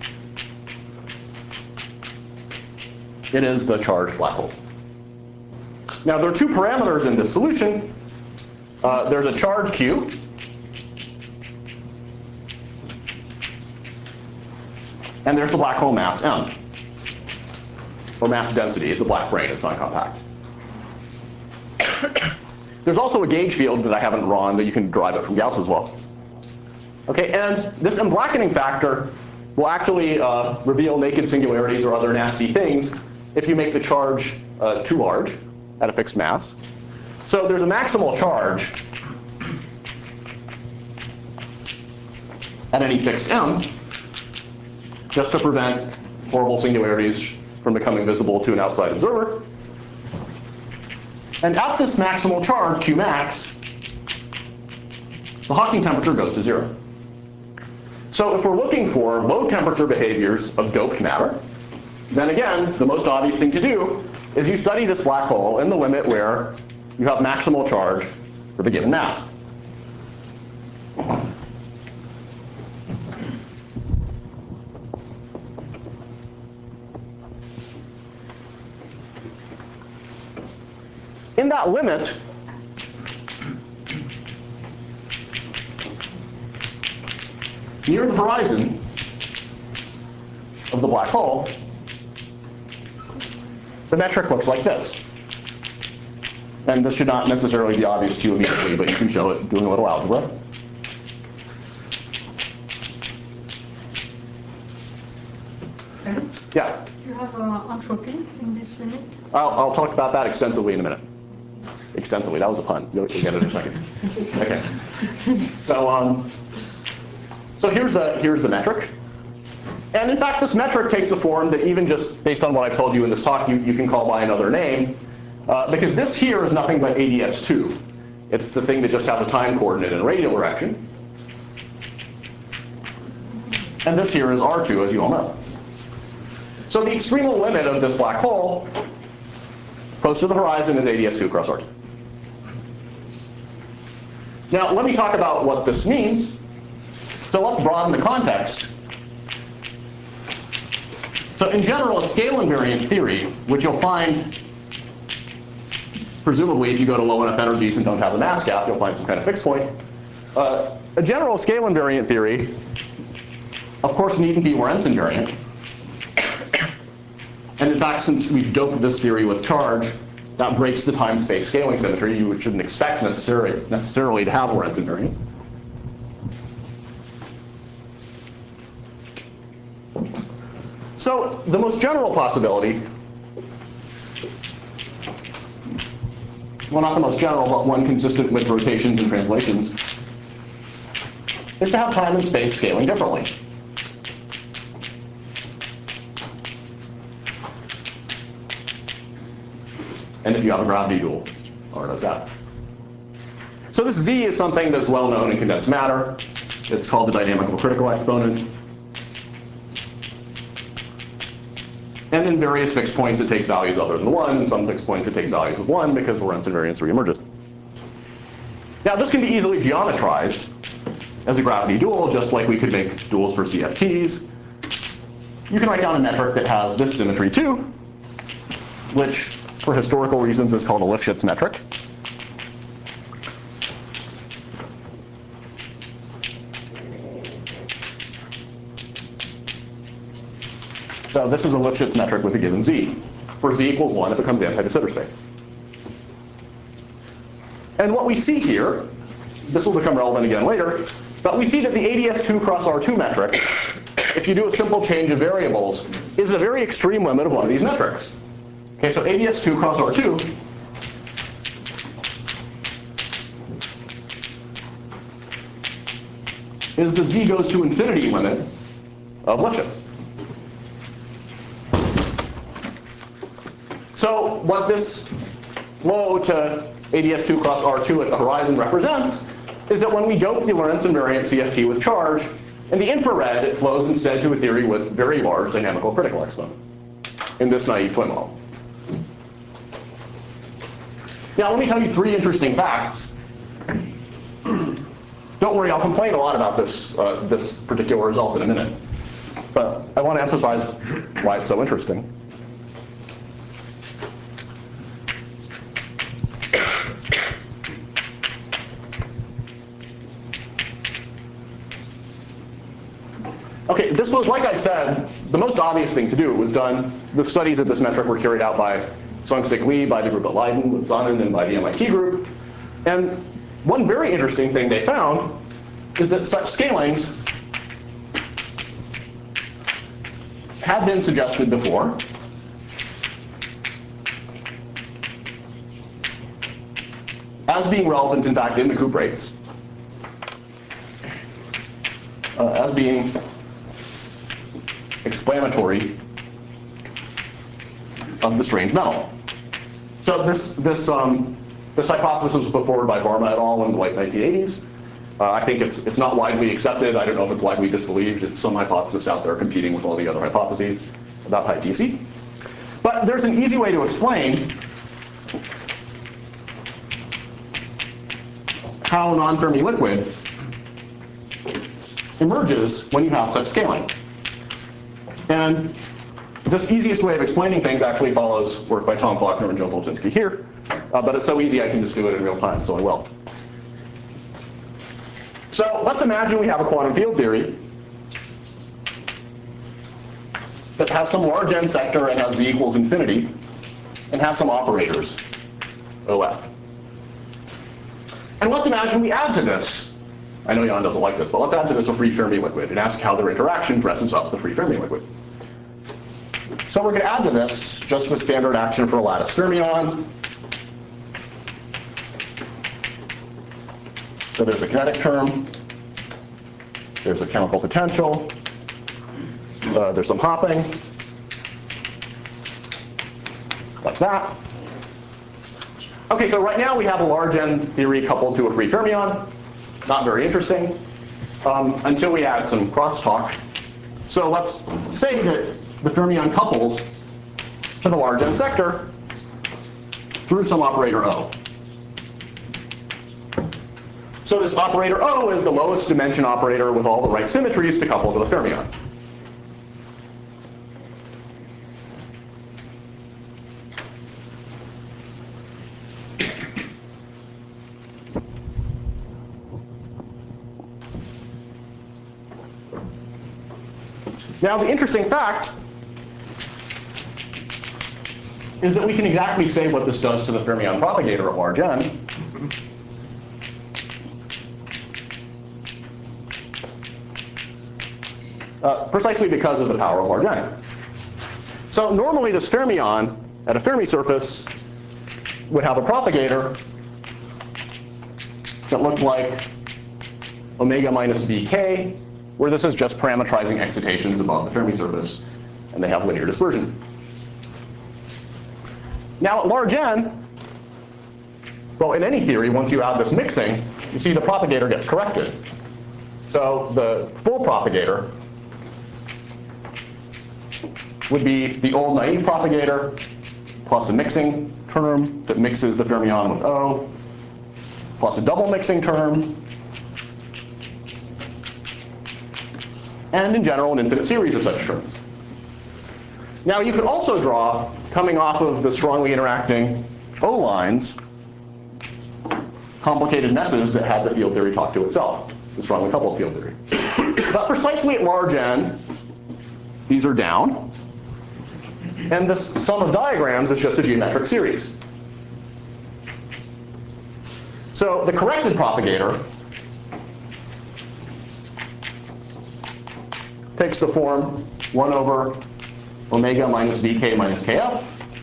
it is the charged black hole. Now, there are two parameters in this solution. Uh, there's a charge Q. And there's the black hole mass M, or mass density. It's a black brane. It's not compact. There's also a gauge field that I haven't drawn, but you can derive it from Gauss's law. Okay, and this emblackening factor will actually uh, reveal naked singularities or other nasty things if you make the charge uh, too large at a fixed mass. So there's a maximal charge at any fixed m, just to prevent horrible singularities from becoming visible to an outside observer. And at this maximal charge, Q max, the Hawking temperature goes to zero. So if we're looking for low temperature behaviors of doped matter, then again, the most obvious thing to do is you study this black hole in the limit where you have maximal charge for the given mass. In that limit, near the horizon of the black hole, the metric looks like this. And this should not necessarily be obvious to you immediately, but you can show it doing a little algebra. Yeah? Do you have uh, entropy in this limit? I'll, I'll talk about that extensively in a minute. Extensively, that was a pun. You'll, you'll get it in a second. Okay. So, um, so here's the here's the metric. And in fact, this metric takes a form that even just based on what I've told you in this talk, you, you can call by another name. Uh, because this here is nothing but A D S two. It's the thing that just has a time coordinate in a radial direction. And this here is R two, as you all know. So the extremal limit of this black hole close to the horizon is A D S two cross R two. Now, let me talk about what this means. So let's broaden the context. So in general, a scale invariant theory, which you'll find, presumably if you go to low enough energies and don't have a mass gap, you'll find some kind of fixed point. Uh, a general scale invariant theory, of course, needn't be Lorentz invariant. And in fact, since we've doped this theory with charge, that breaks the time-space scaling symmetry. You shouldn't expect necessarily, necessarily to have Lorentz invariant. So the most general possibility, well, not the most general, but one consistent with rotations and translations, is to have time and space scaling differently. And if you have a gravity dual, R does that. So this Z is something that's well known in condensed matter. It's called the dynamical critical exponent. And in various fixed points, it takes values other than one. In some fixed points, it takes values of one because Lorentz invariance reemerges. Now, this can be easily geometrized as a gravity dual, just like we could make duals for C F Ts. You can write down a metric that has this symmetry too, which, for historical reasons, is called a Lifshitz metric. So this is a Lifshitz metric with a given Z. For Z equals one, it becomes anti-de Sitter space. And what we see here, this will become relevant again later, but we see that the A D S two cross R two metric, if you do a simple change of variables, is a very extreme limit of one of these metrics. Okay, so A D S two cross R two is the Z goes to infinity limit of Lifshitz. So what this flow to A D S two cross R two at the horizon represents is that when we dope the Lorentz invariant C F T with charge, in the infrared, it flows instead to a theory with very large dynamical critical exponent in this naive twin model. Now, let me tell you three interesting facts. Don't worry, I'll complain a lot about this, uh, this particular result in a minute. But I want to emphasize why it's so interesting. Okay, this was, like I said, the most obvious thing to do. It was done, the studies of this metric were carried out by Sung-Sik Lee, by the group at Leiden, with Zanen, and by the M I T group. And one very interesting thing they found is that such scalings have been suggested before. As being relevant, in fact, in the Coop rates. Uh, as being explanatory of the strange metal. So this, this, um, this hypothesis was put forward by Varma et al. In the late nineteen eighties. Uh, I think it's, it's not widely accepted. I don't know if it's widely disbelieved. It's some hypothesis out there competing with all the other hypotheses about high T C. But there's an easy way to explain how a non-Fermi liquid emerges when you have such scaling. And this easiest way of explaining things actually follows work by Tom Faulkner and Joe Polchinski here. Uh, but it's so easy I can just do it in real time, so I will. So let's imagine we have a quantum field theory that has some large n sector and has z equals infinity, and has some operators, O F. And let's imagine we add to this. I know Jan doesn't like this, but let's add to this a free Fermi liquid and ask how their interaction dresses up the free Fermi liquid. So we're going to add to this just with standard action for a lattice fermion. So there's a kinetic term. There's a chemical potential. Uh, there's some hopping. Like that. Okay, so right now we have a large n theory coupled to a free fermion. Not very interesting, um, until we add some crosstalk. So let's say that the fermion couples to the large n sector through some operator O. So So this operator O is the lowest dimension operator with all the right symmetries to couple to the fermion. Now, the interesting fact is that we can exactly say what this does to the fermion propagator at large n. Uh, precisely because of the power of large n. So normally this fermion at a Fermi surface would have a propagator that looked like omega minus vk, where this is just parametrizing excitations above the Fermi surface, and they have linear dispersion. Now at large n, well, in any theory, once you add this mixing, you see the propagator gets corrected. So the full propagator would be the old naive propagator plus a mixing term that mixes the fermion with O, plus a double mixing term, and in general, an infinite series of such terms. Now, you could also draw, coming off of the strongly interacting O lines, complicated messes that had the field theory talk to itself, the strongly coupled field theory. But precisely at large n, these are down. And this sum of diagrams is just a geometric series. So the corrected propagator takes the form one over omega minus vk minus kf,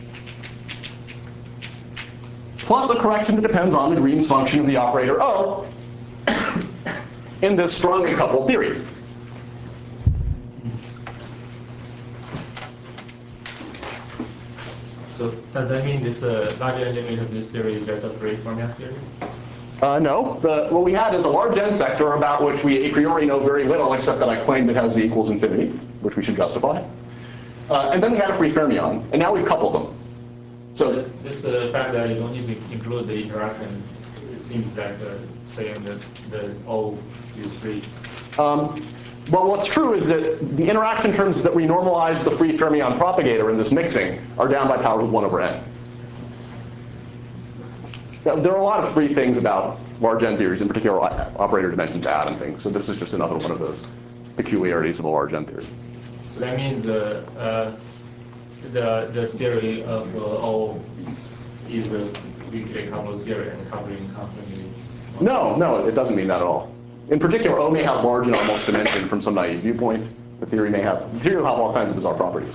plus a correction that depends on the Green's function of the operator O in this strongly coupled theory. So does that mean this uh, large n limit of this series is just a free fermion series? Uh, no. The, what we had is a large n sector about which we a priori know very little, except that I claimed it has z equals infinity, which we should justify. Uh, and then we had a free fermion, and now we've coupled them. So this uh, fact that you don't need to include the interaction, it seems like uh, saying that the O is free. Um, well, what's true is that the interaction terms that we normalize the free fermion propagator in this mixing are down by powers of one over n. Now, there are a lot of free things about large n theories, in particular operator dimensions add and things. So this is just another one of those peculiarities of a large n theory. So that means uh, uh, the the theory of uh, O is the weakly coupled theory, and the coupling coupling is No, no, it doesn't mean that at all. In particular, O may have large and almost dimension from some naive viewpoint. The theory may have, the theory will have all kinds of bizarre properties.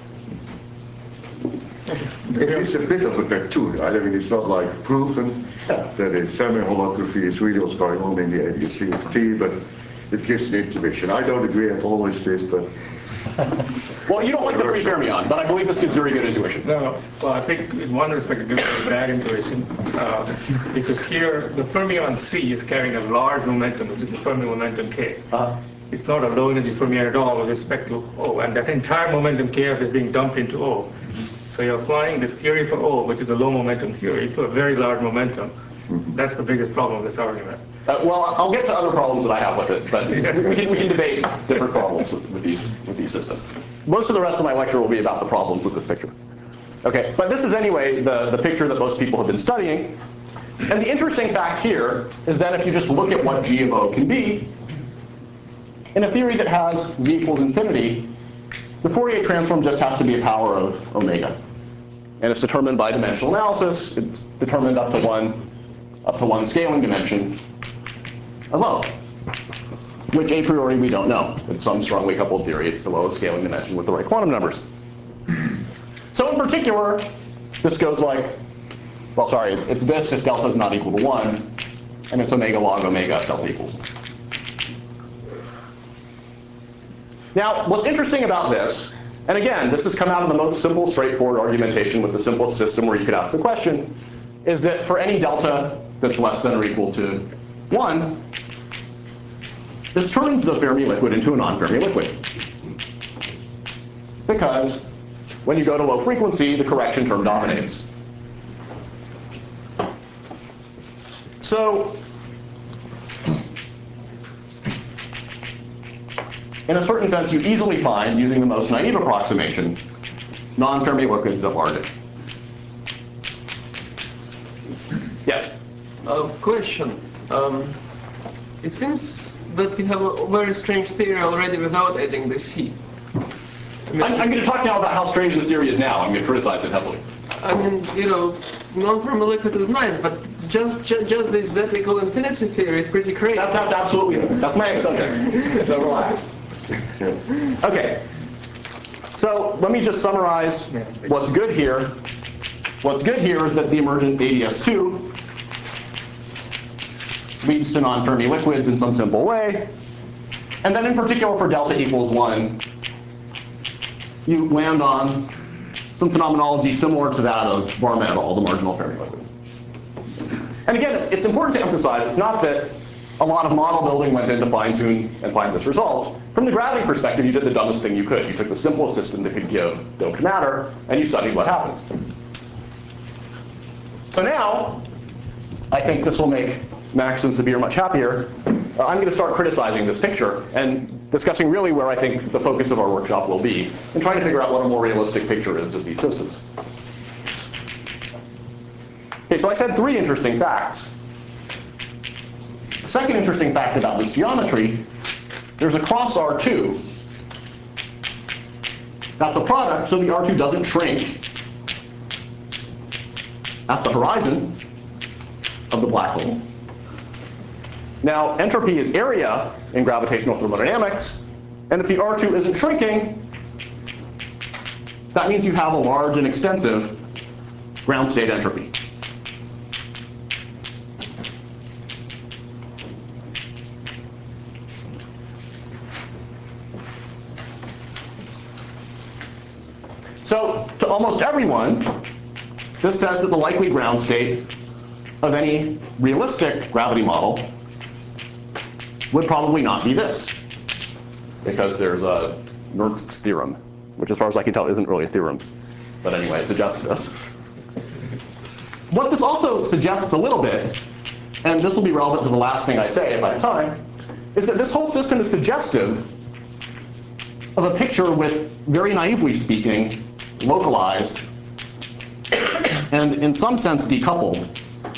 It is a bit of a tattoo, right? I mean, it's not like proven Yeah. that a semi-holography is really what's going on in the A D C of T, but it gives an intuition. I don't agree at all with this, but Well, you don't like the free fermion, but I believe this gives very good intuition. No, no. Well, I think in one respect it gives a bad intuition, uh, because here the fermion C is carrying a large momentum, which is the Fermi momentum K. Uh-huh. It's not a low energy fermion at all with respect to O, and that entire momentum Kf is being dumped into O. So you're applying this theory for O, which is a low momentum theory, to a very large momentum. That's the biggest problem with this argument. Uh, well, I'll get to other problems that I have with it, but Yes. we, can, we can debate different problems with, with, these, with these systems. Most of the rest of my lecture will be about the problems with this picture. Okay, but this is anyway the, the picture that most people have been studying. And the interesting fact here is that if you just look at what G of O can be, in a theory that has z equals infinity, the Fourier transform just has to be a power of omega. And it's determined by dimensional analysis. It's determined up to one, up to one scaling dimension of O, which a priori we don't know. It's some strongly coupled theory. It's the lowest scaling dimension with the right quantum numbers. So in particular, this goes like, well, sorry, it's, it's this if delta is not equal to one, and it's omega log omega if delta equals one. Now, what's interesting about this, and again, this has come out of the most simple, straightforward argumentation with the simplest system where you could ask the question, is that for any delta that's less than or equal to one, this turns the Fermi liquid into a non-Fermi liquid. Because when you go to low frequency, the correction term dominates. So in a certain sense, you easily find, using the most naive approximation, non-Fermi liquids at large A. Yes? Uh, question. Um, it seems that you have a very strange theory already without adding the C. I mean, I'm, I'm going to talk now about how strange this theory is now. I'm going to criticize it heavily. I mean, you know, non-Fermi liquid is nice, but just ju just this Z equal infinity theory is pretty crazy. That's, that's absolutely it. That's my next subject. So relax. Okay. So let me just summarize what's good here. What's good here is that the emergent A D S two leads to non-Fermi liquids in some simple way. And then in particular for delta equals one, you land on some phenomenology similar to that of Varma et al., the marginal Fermi liquid. And again, it's, it's important to emphasize, it's not that a lot of model building went in to fine-tune and find this result. From the gravity perspective, you did the dumbest thing you could. You took the simplest system that could give doped matter, and you studied what happens. So now, I think this will make Max and Sabir much happier. Uh, I'm going to start criticizing this picture and discussing really where I think the focus of our workshop will be, and trying to figure out what a more realistic picture is of these systems. Okay, so I said three interesting facts. The second interesting fact about this geometry, there's a cross R two. That's a product, so the R two doesn't shrink at the horizon of the black hole. Now, entropy is area in gravitational thermodynamics, and if the R two isn't shrinking, that means you have a large and extensive ground state entropy. So, to almost everyone, this says that the likely ground state of any realistic gravity model would probably not be this, because there's a Nernst's theorem, which as far as I can tell isn't really a theorem, but anyway, it suggests this. What this also suggests a little bit, and this will be relevant to the last thing I say if I have time, is that this whole system is suggestive of a picture with, very naively speaking, localized and in some sense decoupled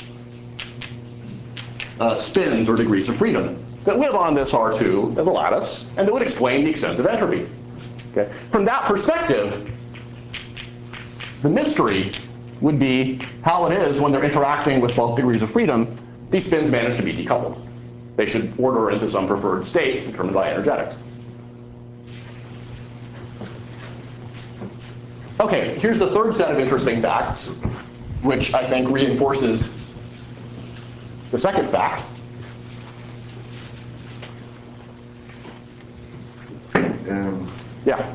uh, spins or degrees of freedom that live on this R two as a lattice, and that would explain the extensive entropy. Okay? From that perspective, the mystery would be how it is when they're interacting with bulk degrees of freedom, these spins manage to be decoupled. They should order into some preferred state determined by energetics. Okay, here's the third set of interesting facts, which I think reinforces the second fact. Um, Yeah.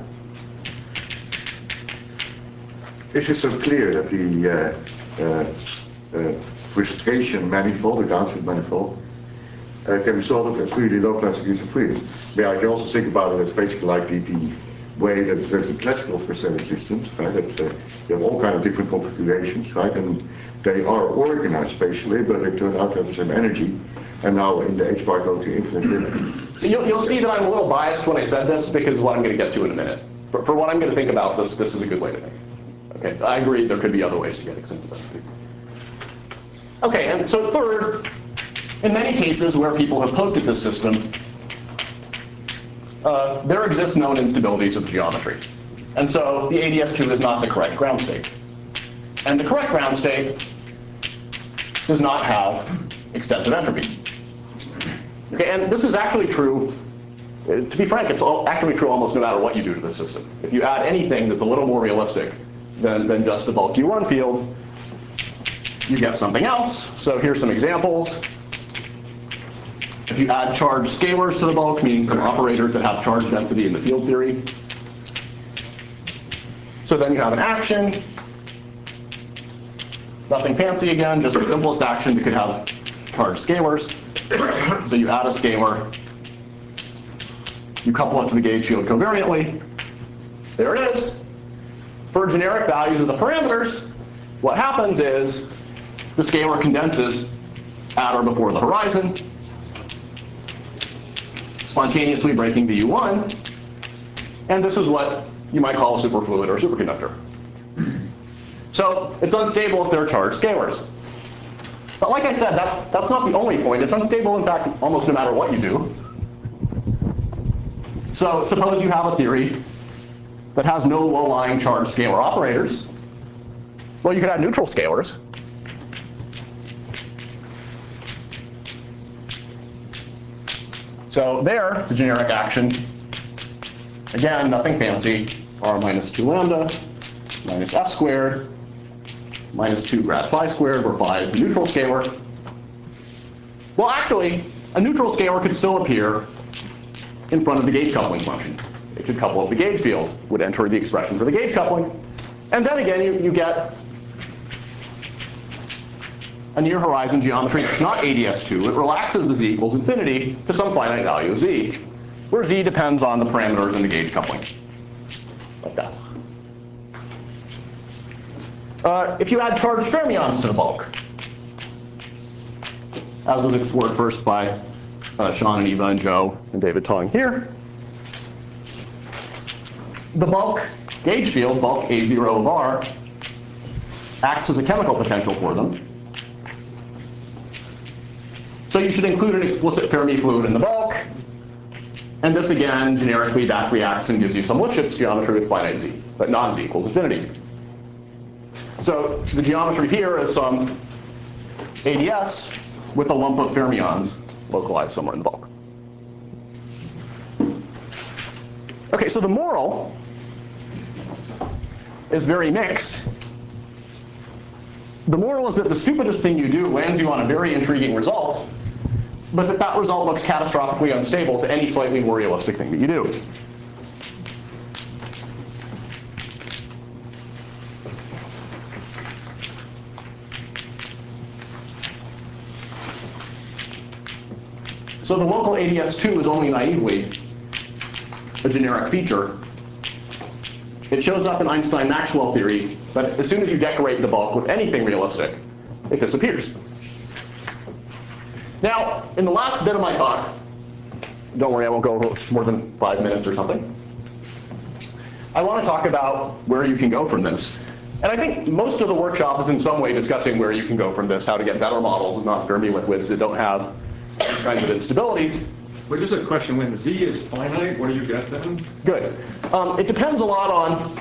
Is it so clear that the uh, uh, uh, frustration manifold, the downside manifold, uh, can be solved as really localized degrees of freedom? But I can also think about it as basically like the, the way that there's the classical frustrated systems, right? That uh, you have all kind of different configurations, right? And they are organized spatially, but they turn out to have the same energy. And now in the H bar go to infinite limit. So you'll, you'll see that I'm a little biased when I said this because of what I'm going to get to in a minute. For, for what I'm going to think about, this this is a good way to think. Okay, I agree there could be other ways to get extensive entropy. Okay, and so third, in many cases where people have poked at this system, uh, there exist known instabilities of the geometry. And so the A D S two is not the correct ground state. And the correct ground state does not have extensive entropy. Okay, and this is actually true, uh, to be frank, it's all, actually true almost no matter what you do to the system. If you add anything that's a little more realistic than, than just the bulk U one field, you get something else. So here's some examples. If you add charged scalars to the bulk, meaning some operators that have charge density in the field theory, so then you have an action. Nothing fancy again, just the simplest action that could have charged scalars. So you add a scalar, you couple it to the gauge field covariantly. There it is. For generic values of the parameters, what happens is the scalar condenses at or before the horizon. spontaneously breaking the U one. And this is what you might call a superfluid or superconductor. So it's unstable if they're charged scalars. But like I said, that's, that's not the only point. It's unstable, in fact, almost no matter what you do. So suppose you have a theory that has no low-lying charged scalar operators. Well, you could add neutral scalars. So there, the generic action, again, nothing fancy, r minus two lambda minus f squared minus two grad phi squared, where phi is the neutral scalar. Well, actually, a neutral scalar could still appear in front of the gauge coupling function. It could couple up the gauge field, would enter the expression for the gauge coupling. And then again, you, you get a near horizon geometry that's not A D S two. It relaxes the z equals infinity to some finite value of z, where z depends on the parameters in the gauge coupling, like that. Uh, if you add charged fermions to the bulk, as was explored first by uh, Sean and Eva and Joe and David Tong here, the bulk gauge field, bulk A zero of R, acts as a chemical potential for them. So you should include an explicit Fermi fluid in the bulk. And this again, generically, that reacts and gives you some Lifshitz geometry with finite z, but non z equals infinity. So the geometry here is some A D S with a lump of fermions localized somewhere in the bulk. OK, so the moral is very mixed. The moral is that the stupidest thing you do lands you on a very intriguing result, but that that result looks catastrophically unstable to any slightly more realistic thing that you do. So the local A D S two is only naively a generic feature. It shows up in Einstein-Maxwell theory, but as soon as you decorate the bulk with anything realistic, it disappears. Now, in the last bit of my talk, don't worry, I won't go over more than five minutes or something, I want to talk about where you can go from this. And I think most of the workshop is in some way discussing where you can go from this, how to get better models of non-Fermi liquids that don't have these kinds of instabilities. But just a question, when z is finite, what do you get then? Good. Um, it depends a lot on,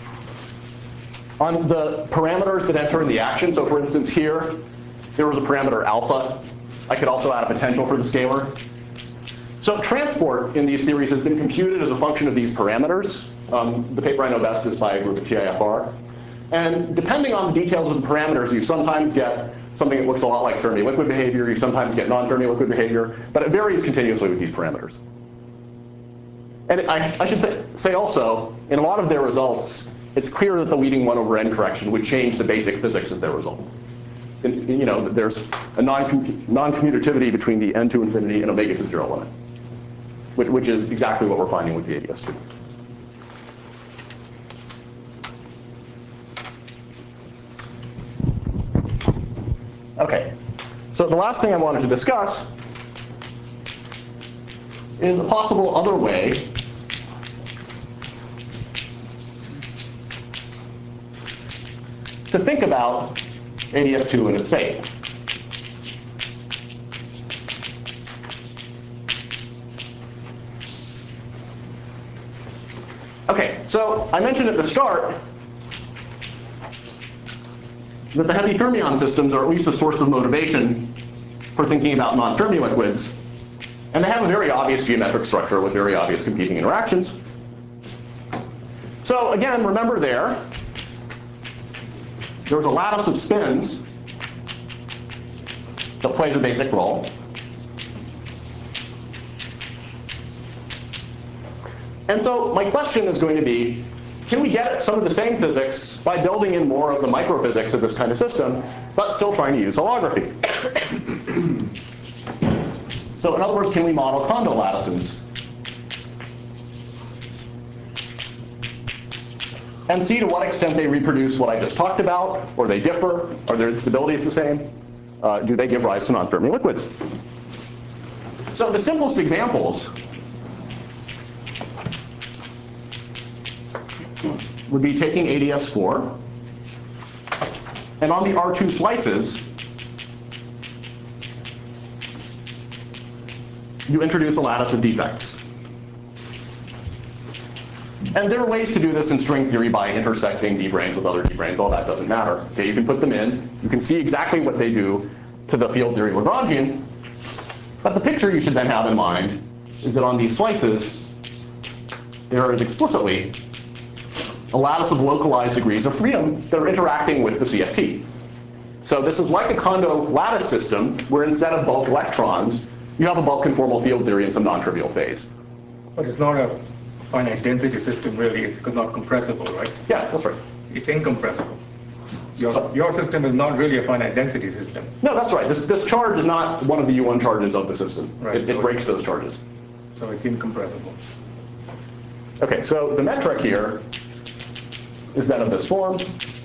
on the parameters that enter in the action. So for instance, here, there was a parameter alpha. I could also add a potential for the scalar. So transport in these theories has been computed as a function of these parameters. Um, the paper I know best is by a group at T I F R. And depending on the details of the parameters, you sometimes get something that looks a lot like Fermi liquid behavior. You sometimes get non-Fermi liquid behavior. But it varies continuously with these parameters. And I, I should say also, in a lot of their results, it's clear that the leading one over n correction would change the basic physics of their result. And, you know, there's a non-commutativity between the n to infinity and omega to zero limit, which, which is exactly what we're finding with the A D S two. OK, so the last thing I wanted to discuss is a possible other way to think about A D S two and its fate. OK, so I mentioned at the start that the heavy fermion systems are at least a source of motivation for thinking about non-Fermi liquids. And they have a very obvious geometric structure with very obvious competing interactions. So again, remember there, there's a lattice of spins that plays a basic role. And so my question is going to be, can we get at some of the same physics by building in more of the microphysics of this kind of system, but still trying to use holography? So in other words, can we model Kondo lattices and see to what extent they reproduce what I just talked about, or they differ, are their instabilities the same? Uh, do they give rise to non-Fermi liquids? So the simplest examples would be taking A D S four, and on the R two slices, you introduce a lattice of defects. And there are ways to do this in string theory by intersecting d-branes with other d-branes. All that doesn't matter. Okay, you can put them in. You can see exactly what they do to the field theory Lagrangian. But the picture you should then have in mind is that on these slices, there is explicitly a lattice of localized degrees of freedom that are interacting with the C F T. So this is like a Kondo lattice system, where instead of bulk electrons, you have a bulk conformal field theory in some non-trivial phase. But it's not a finite density system, really. It's not compressible, right? Yeah, that's right. It's incompressible. Your, your system is not really a finite density system. No, that's right. This, this charge is not one of the U one charges of the system. Right, It, so it breaks those charges. So it's incompressible. Okay, so the metric here is that of this form.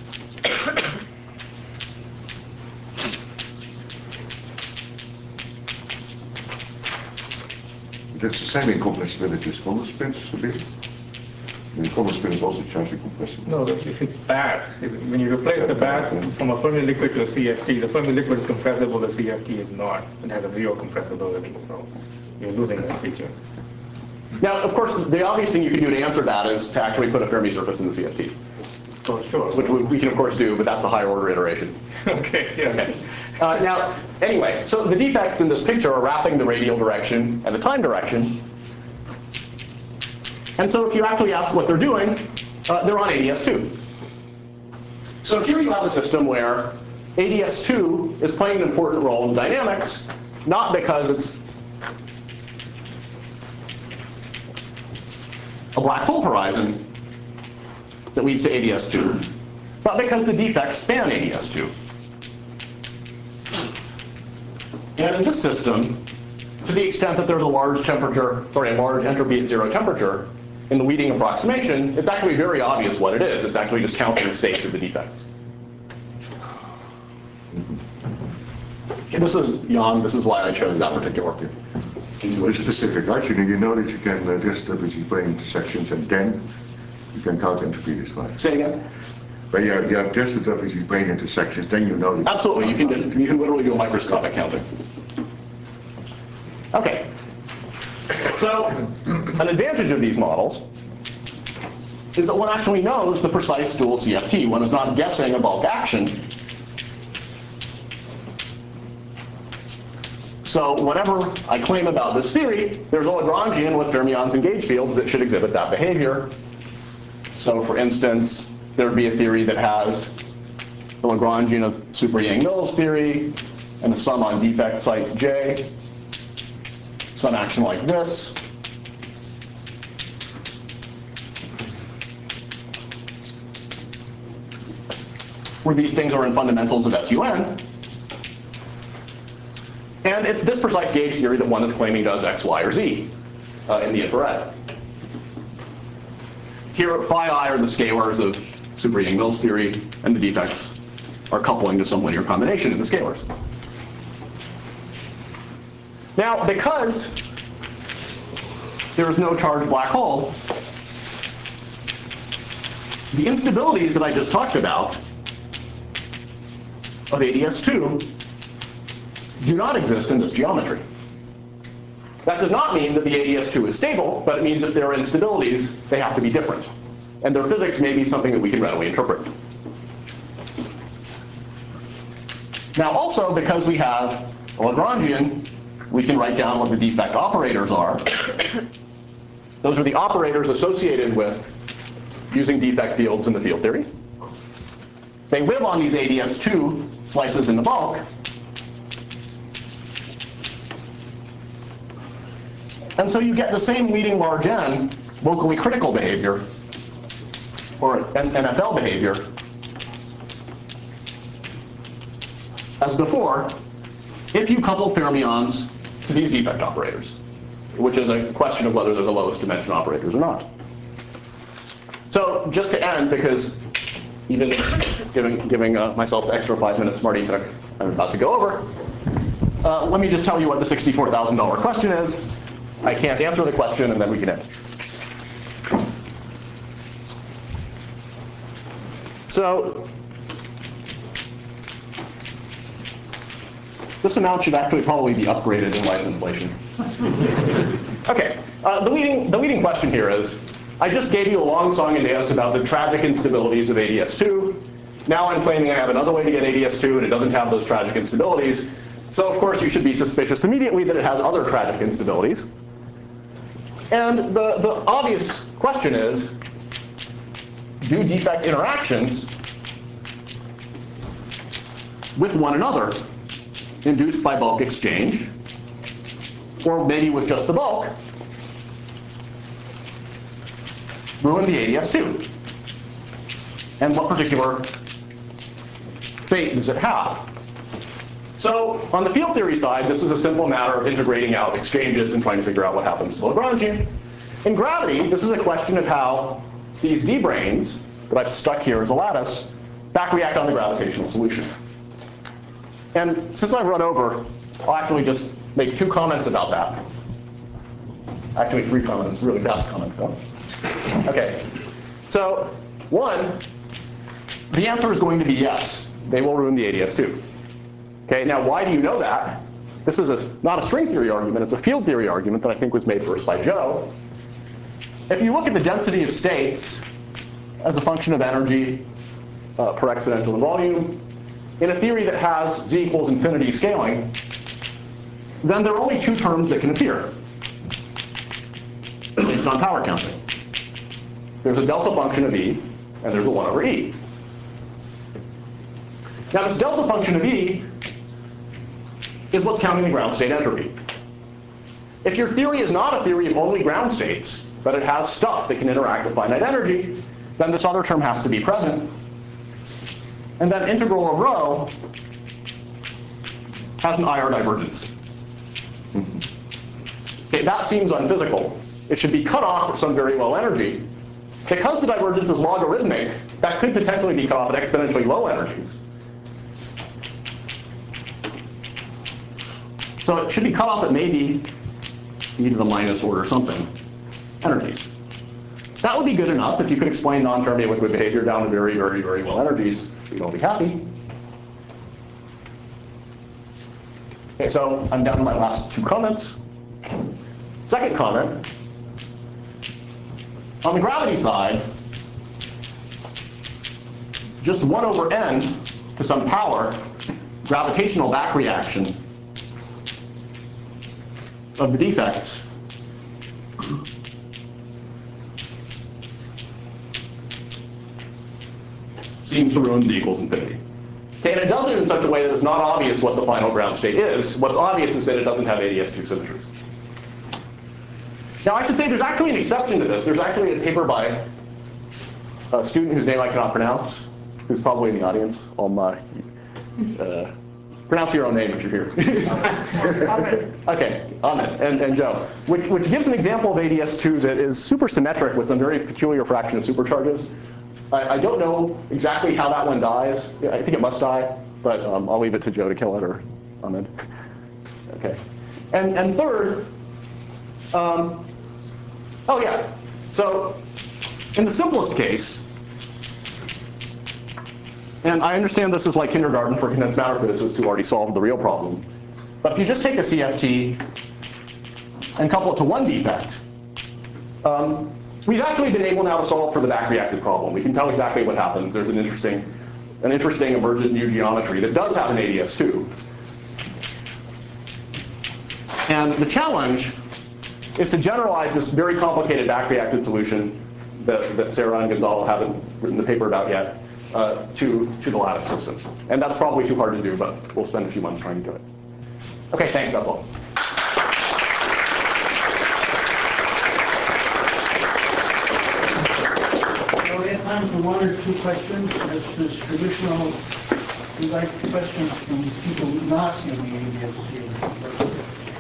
That's the same incompressibility as Common spin, a bit. The Common spin is also charged incompressible. No, if it's bath, is- when you replace the bath from a Fermi liquid to a C F T, the Fermi liquid is compressible, the C F T is not. It has a zero compressibility, so you're losing that feature. Now, of course, the obvious thing you can do to answer that is to actually put a Fermi surface in the C F T, Oh, sure. which we, we can, of course, do, but that's a higher order iteration. Okay, yes. Okay. Uh, now, anyway, so the defects in this picture are wrapping the radial direction and the time direction. And so if you actually ask what they're doing, uh, they're on A D S two. So here you have a system where A D S two is playing an important role in dynamics, not because it's a black hole horizon that leads to A D S two, but because the defects span A D S two. And in this system, to the extent that there's a large temperature, sorry, a large entropy at zero temperature in the Wheating approximation, it's actually very obvious what it is. It's actually just counting the states of the defects. Okay, this is, Jan, this is why I chose that particular Very specific, right? You know, you know that you can uh, just between plane intersections, and then you can count entropy this way. Say again? But yeah, you have tested up with these plane intersections, then you know that. Absolutely, you can, just, you can literally do a microscopic counting. Okay. So an advantage of these models is that one actually knows the precise dual C F T. One is not guessing a bulk action. So whatever I claim about this theory, there's a Lagrangian with fermions and gauge fields that should exhibit that behavior. So for instance, there would be a theory that has the Lagrangian of Super-Yang-Mills theory and a sum on defect sites J, some action like this. Where these things are in fundamentals of S U N. And it's this precise gauge theory that one is claiming does X, Y, or Z uh, in the infrared. Here, phi I are the scalars of Super-Yang-Mills theory, and the defects are coupling to some linear combination in the scalars. Now, because there is no charged black hole, the instabilities that I just talked about of A D S two do not exist in this geometry. That does not mean that the A D S two is stable, but it means if there are instabilities, they have to be different. And their physics may be something that we can readily interpret. Now also, because we have a Lagrangian, we can write down what the defect operators are. Those are the operators associated with using defect fields in the field theory. They live on these A D S two slices in the bulk. And so you get the same leading large N locally critical behavior, or N F L behavior, as before, if you couple fermions to these defect operators, which is a question of whether they're the lowest dimension operators or not. So just to end, because even giving, giving uh, myself the extra five minutes Marty took, I'm about to go over, uh, let me just tell you what the sixty-four thousand dollar question is. I can't answer the question, and then we can end. So this amount should actually probably be upgraded in light of inflation. Okay, uh, the, leading, the leading question here is, I just gave you a long song and dance about the tragic instabilities of A D S two. Now I'm claiming I have another way to get A D S two, and it doesn't have those tragic instabilities. So of course you should be suspicious immediately that it has other tragic instabilities. And the, the obvious question is, do defect interactions with one another, induced by bulk exchange, or maybe with just the bulk, ruin the A D S two? And what particular fate does it have? So on the field theory side, this is a simple matter of integrating out exchanges and trying to figure out what happens to the Lagrangian. In gravity, this is a question of how these d-branes that I've stuck here as a lattice back react on the gravitational solution. And since I've run over, I'll actually just make two comments about that. Actually, three comments, really fast comments, though. OK, so one, the answer is going to be yes. They will ruin the A D S two. OK, now why do you know that? This is a, not a string theory argument. It's a field theory argument that I think was made first by Joe. If you look at the density of states as a function of energy uh, per exponential in volume, in a theory that has z equals infinity scaling, then there are only two terms that can appear based on power counting. There's a delta function of E, and there's a one over E. Now this delta function of E is what's counting the ground state entropy. If your theory is not a theory of only ground states, but it has stuff that can interact with finite energy, then this other term has to be present. And then integral of rho has an I R divergence. Okay, that seems unphysical. It should be cut off at some very low energy. Because the divergence is logarithmic, that could potentially be cut off at exponentially low energies. So it should be cut off at maybe e to the minus order something energies. That would be good enough if you could explain non-terminating liquid behavior down to very, very, very low energies. We'd all be happy. Okay, so I'm down to my last two comments. Second comment. On the gravity side, just one over n to some power gravitational back reaction of the defects seems to ruin z equals infinity. Okay, and it does it in such a way that it's not obvious what the final ground state is. What's obvious is that it doesn't have A D S two symmetries. Now, I should say there's actually an exception to this. There's actually a paper by a student whose name I cannot pronounce, who's probably in the audience. Um, uh, uh, pronounce your own name if you're here. Ahmed. OK, Ahmed and, and Joe, which, which gives an example of A D S two that is supersymmetric with some very peculiar fraction of supercharges. I, I don't know exactly how that one dies. I think it must die, but um, I'll leave it to Joe to kill it, or Ahmed. OK, and and third. Um, Oh, yeah. So in the simplest case, and I understand this is like kindergarten for condensed matter physicists who already solved the real problem. But if you just take a C F T and couple it to one defect, um, we've actually been able now to solve for the back reacted problem. We can tell exactly what happens. There's an interesting, an interesting emergent new geometry that does have an A D S two. And the challenge is to generalize this very complicated back-reacted solution that, that Sarah and Gonzalo haven't written the paper about yet uh, to, to the lattice system. And that's probably too hard to do, but we'll spend a few months trying to do it. OK, thanks, that's all. Well, we have time for one or two questions. This is traditional. We like questions from people not in the A D S two.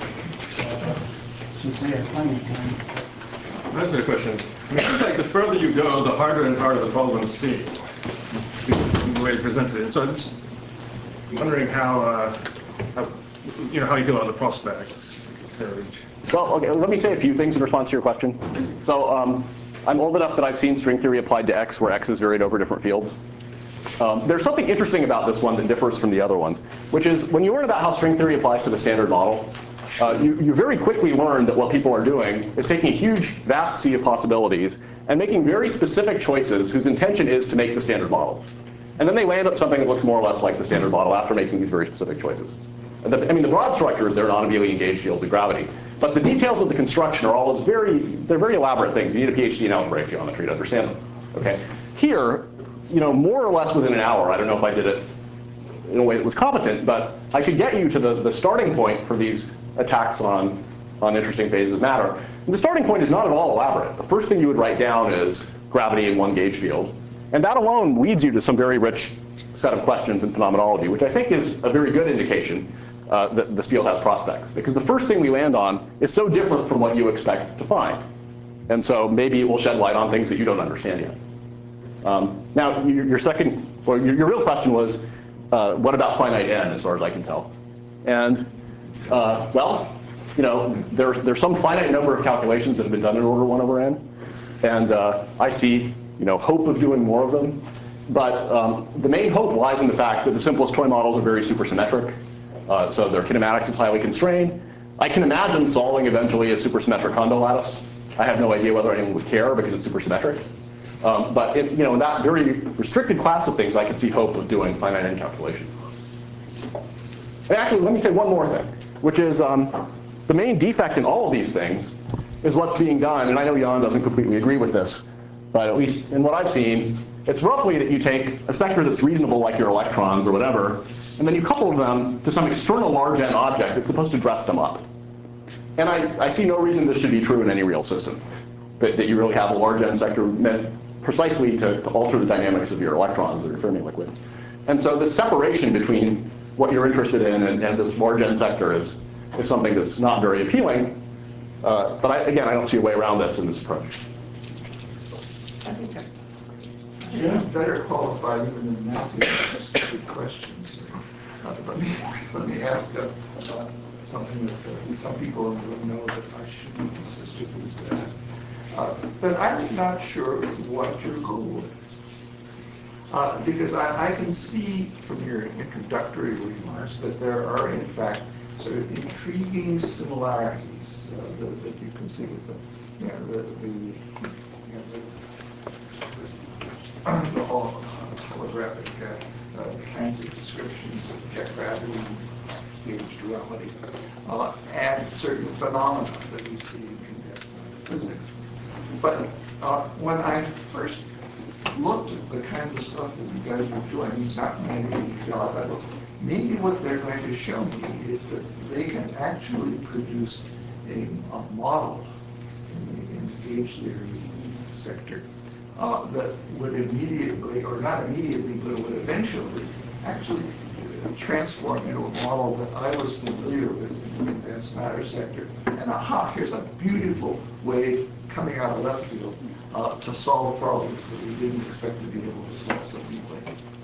Since they have plenty of time. That's a question. I mean, it seems like the further you go, the harder and harder the problem to see, in the way it's presented. And so I'm just wondering how, uh, how, you know, how you feel about the prospects. Well, okay, let me say a few things in response to your question. So um, I'm old enough that I've seen string theory applied to X, where X is varied over different fields. Um, there's something interesting about this one that differs from the other ones, which is when you learn about how string theory applies to the standard model, uh, you, you very quickly learn that what people are doing is taking a huge, vast sea of possibilities and making very specific choices whose intention is to make the standard model. And then they land at something that looks more or less like the standard model after making these very specific choices. The, I mean, the broad structure is they're non-abelian engaged fields of gravity. But the details of the construction are always very, they're very elaborate things. You need a PhD in algebraic geometry to understand them. Okay? Here, you know, more or less within an hour, I don't know if I did it in a way that was competent, but I could get you to the, the starting point for these attacks on, on interesting phases of matter. And the starting point is not at all elaborate. The first thing you would write down is gravity in one gauge field. And that alone leads you to some very rich set of questions in phenomenology, which I think is a very good indication uh, that this field has prospects. Because the first thing we land on is so different from what you expect to find. And so maybe it will shed light on things that you don't understand yet. Um, now, your, your second, or your, your real question was, uh, what about finite n, as far as I can tell? And, uh, well, you know, there, there's some finite number of calculations that have been done in order one over n. And uh, I see, you know, hope of doing more of them. But um, the main hope lies in the fact that the simplest toy models are very supersymmetric. Uh, so their kinematics is highly constrained. I can imagine solving eventually a supersymmetric Kondo lattice. I have no idea whether anyone would care because it's supersymmetric. Um, but in, you know, in that very restricted class of things, I can see hope of doing finite n calculation. And actually, let me say one more thing, which is um, the main defect in all of these things is what's being done. And I know Jan doesn't completely agree with this, but at least in what I've seen, it's roughly that you take a sector that's reasonable, like your electrons or whatever, and then you couple them to some external large n object that's supposed to dress them up. And I, I see no reason this should be true in any real system, that, that you really have a large n sector meant precisely to, to alter the dynamics of your electrons or your Fermi liquid. And so the separation between what you're interested in and, and this large n sector is, is something that's not very appealing. Uh, but I, again, I don't see a way around this in this approach. I think I'm better qualified even than Matthew to ask stupid questions. Uh, let me let me ask uh, uh, something that uh, some people in the room know that I shouldn't be so stupid as to ask. Uh, but I'm not sure what your goal is. Uh, because I, I can see from your introductory remarks that there are, in fact, sort of intriguing similarities uh, that, that you can see with the, you know, the, the, you know, the, the whole holographic uh, uh, kinds of descriptions of jet gravity and gauge duality, uh, and certain phenomena that we see in condensed matter physics. But uh, when I first looked at the kinds of stuff that you guys were doing, not maybe uh, but maybe what they're going to show me is that they can actually produce a, a model in the, in the gauge theory sector uh, that would immediately, or not immediately, but would eventually actually transform into a model that I was familiar with in the condensed matter sector. And aha, here's a beautiful way coming out of left field uh, to solve problems that we didn't expect to be able to solve so easily.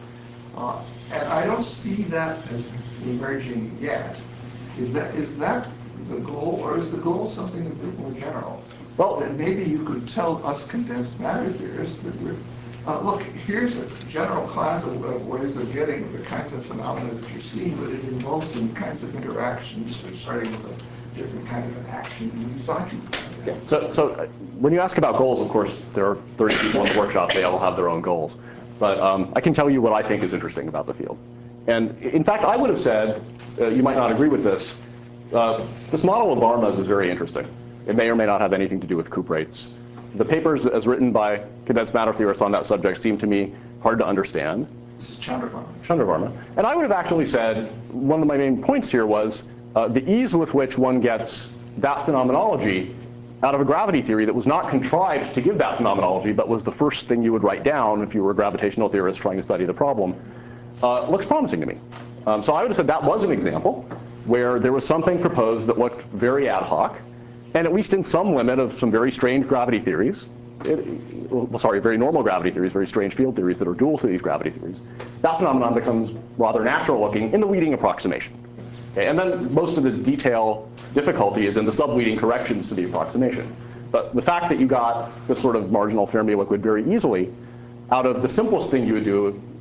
Uh, and I don't see that as emerging yet. Is that is that the goal, or is the goal something a bit more general? Well, that maybe you could tell us condensed matter theorists that we're, uh, look, here's a general class of, of ways of getting the kinds of phenomena that you're seeing, but it involves some kinds of interactions, starting with a different kind of an action you thought you would. Yeah. So, so when you ask about goals, of course, there are thirty people in the workshop. They all have their own goals. But um, I can tell you what I think is interesting about the field. And in fact, I would have said, uh, you might not agree with this, uh, this model of Varma's is very interesting. It may or may not have anything to do with Coop rates. The papers as written by condensed matter theorists on that subject seem to me hard to understand. This is Chandravarma. Chandravarma. And I would have actually said, one of my main points here was uh, the ease with which one gets that phenomenology out of a gravity theory that was not contrived to give that phenomenology, but was the first thing you would write down if you were a gravitational theorist trying to study the problem, uh, looks promising to me. Um, so I would have said that was an example where there was something proposed that looked very ad hoc, and at least in some limit of some very strange gravity theories, it, well, sorry, very normal gravity theories, very strange field theories that are dual to these gravity theories, that phenomenon becomes rather natural looking in the leading approximation. Okay, and then most of the detail difficulty is in the subleading corrections to the approximation. But the fact that you got this sort of marginal Fermi liquid very easily out of the simplest thing you would do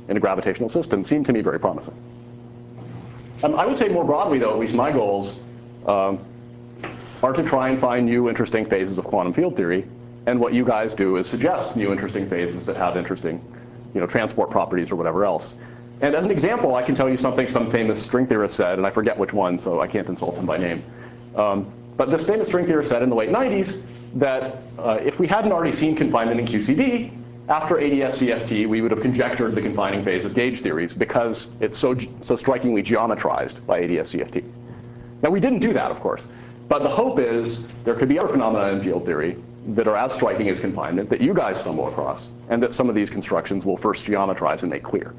in a gravitational system seem to me very promising. Um, I would say more broadly, though, at least my goals um, are to try and find new interesting phases of quantum field theory. And what you guys do is suggest new interesting phases that have interesting you know, transport properties or whatever else. And as an example, I can tell you something some famous string theorist said, and I forget which one, so I can't insult him by name. Um, but this famous string theorist said in the late nineties that uh, if we hadn't already seen confinement in Q C D, after A D S C F T, we would have conjectured the confining phase of gauge theories because it's so, so strikingly geometrized by A D S C F T. Now, we didn't do that, of course. But the hope is there could be other phenomena in field theory that are as striking as confinement that you guys stumble across, and that some of these constructions will first geometrize and make clear.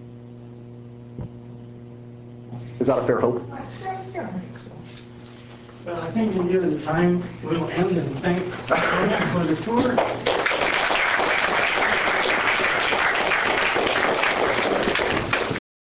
Is that a fair hope? Yeah, I think so. Well, I think in given time, we'll end and thank Sonia for the tour.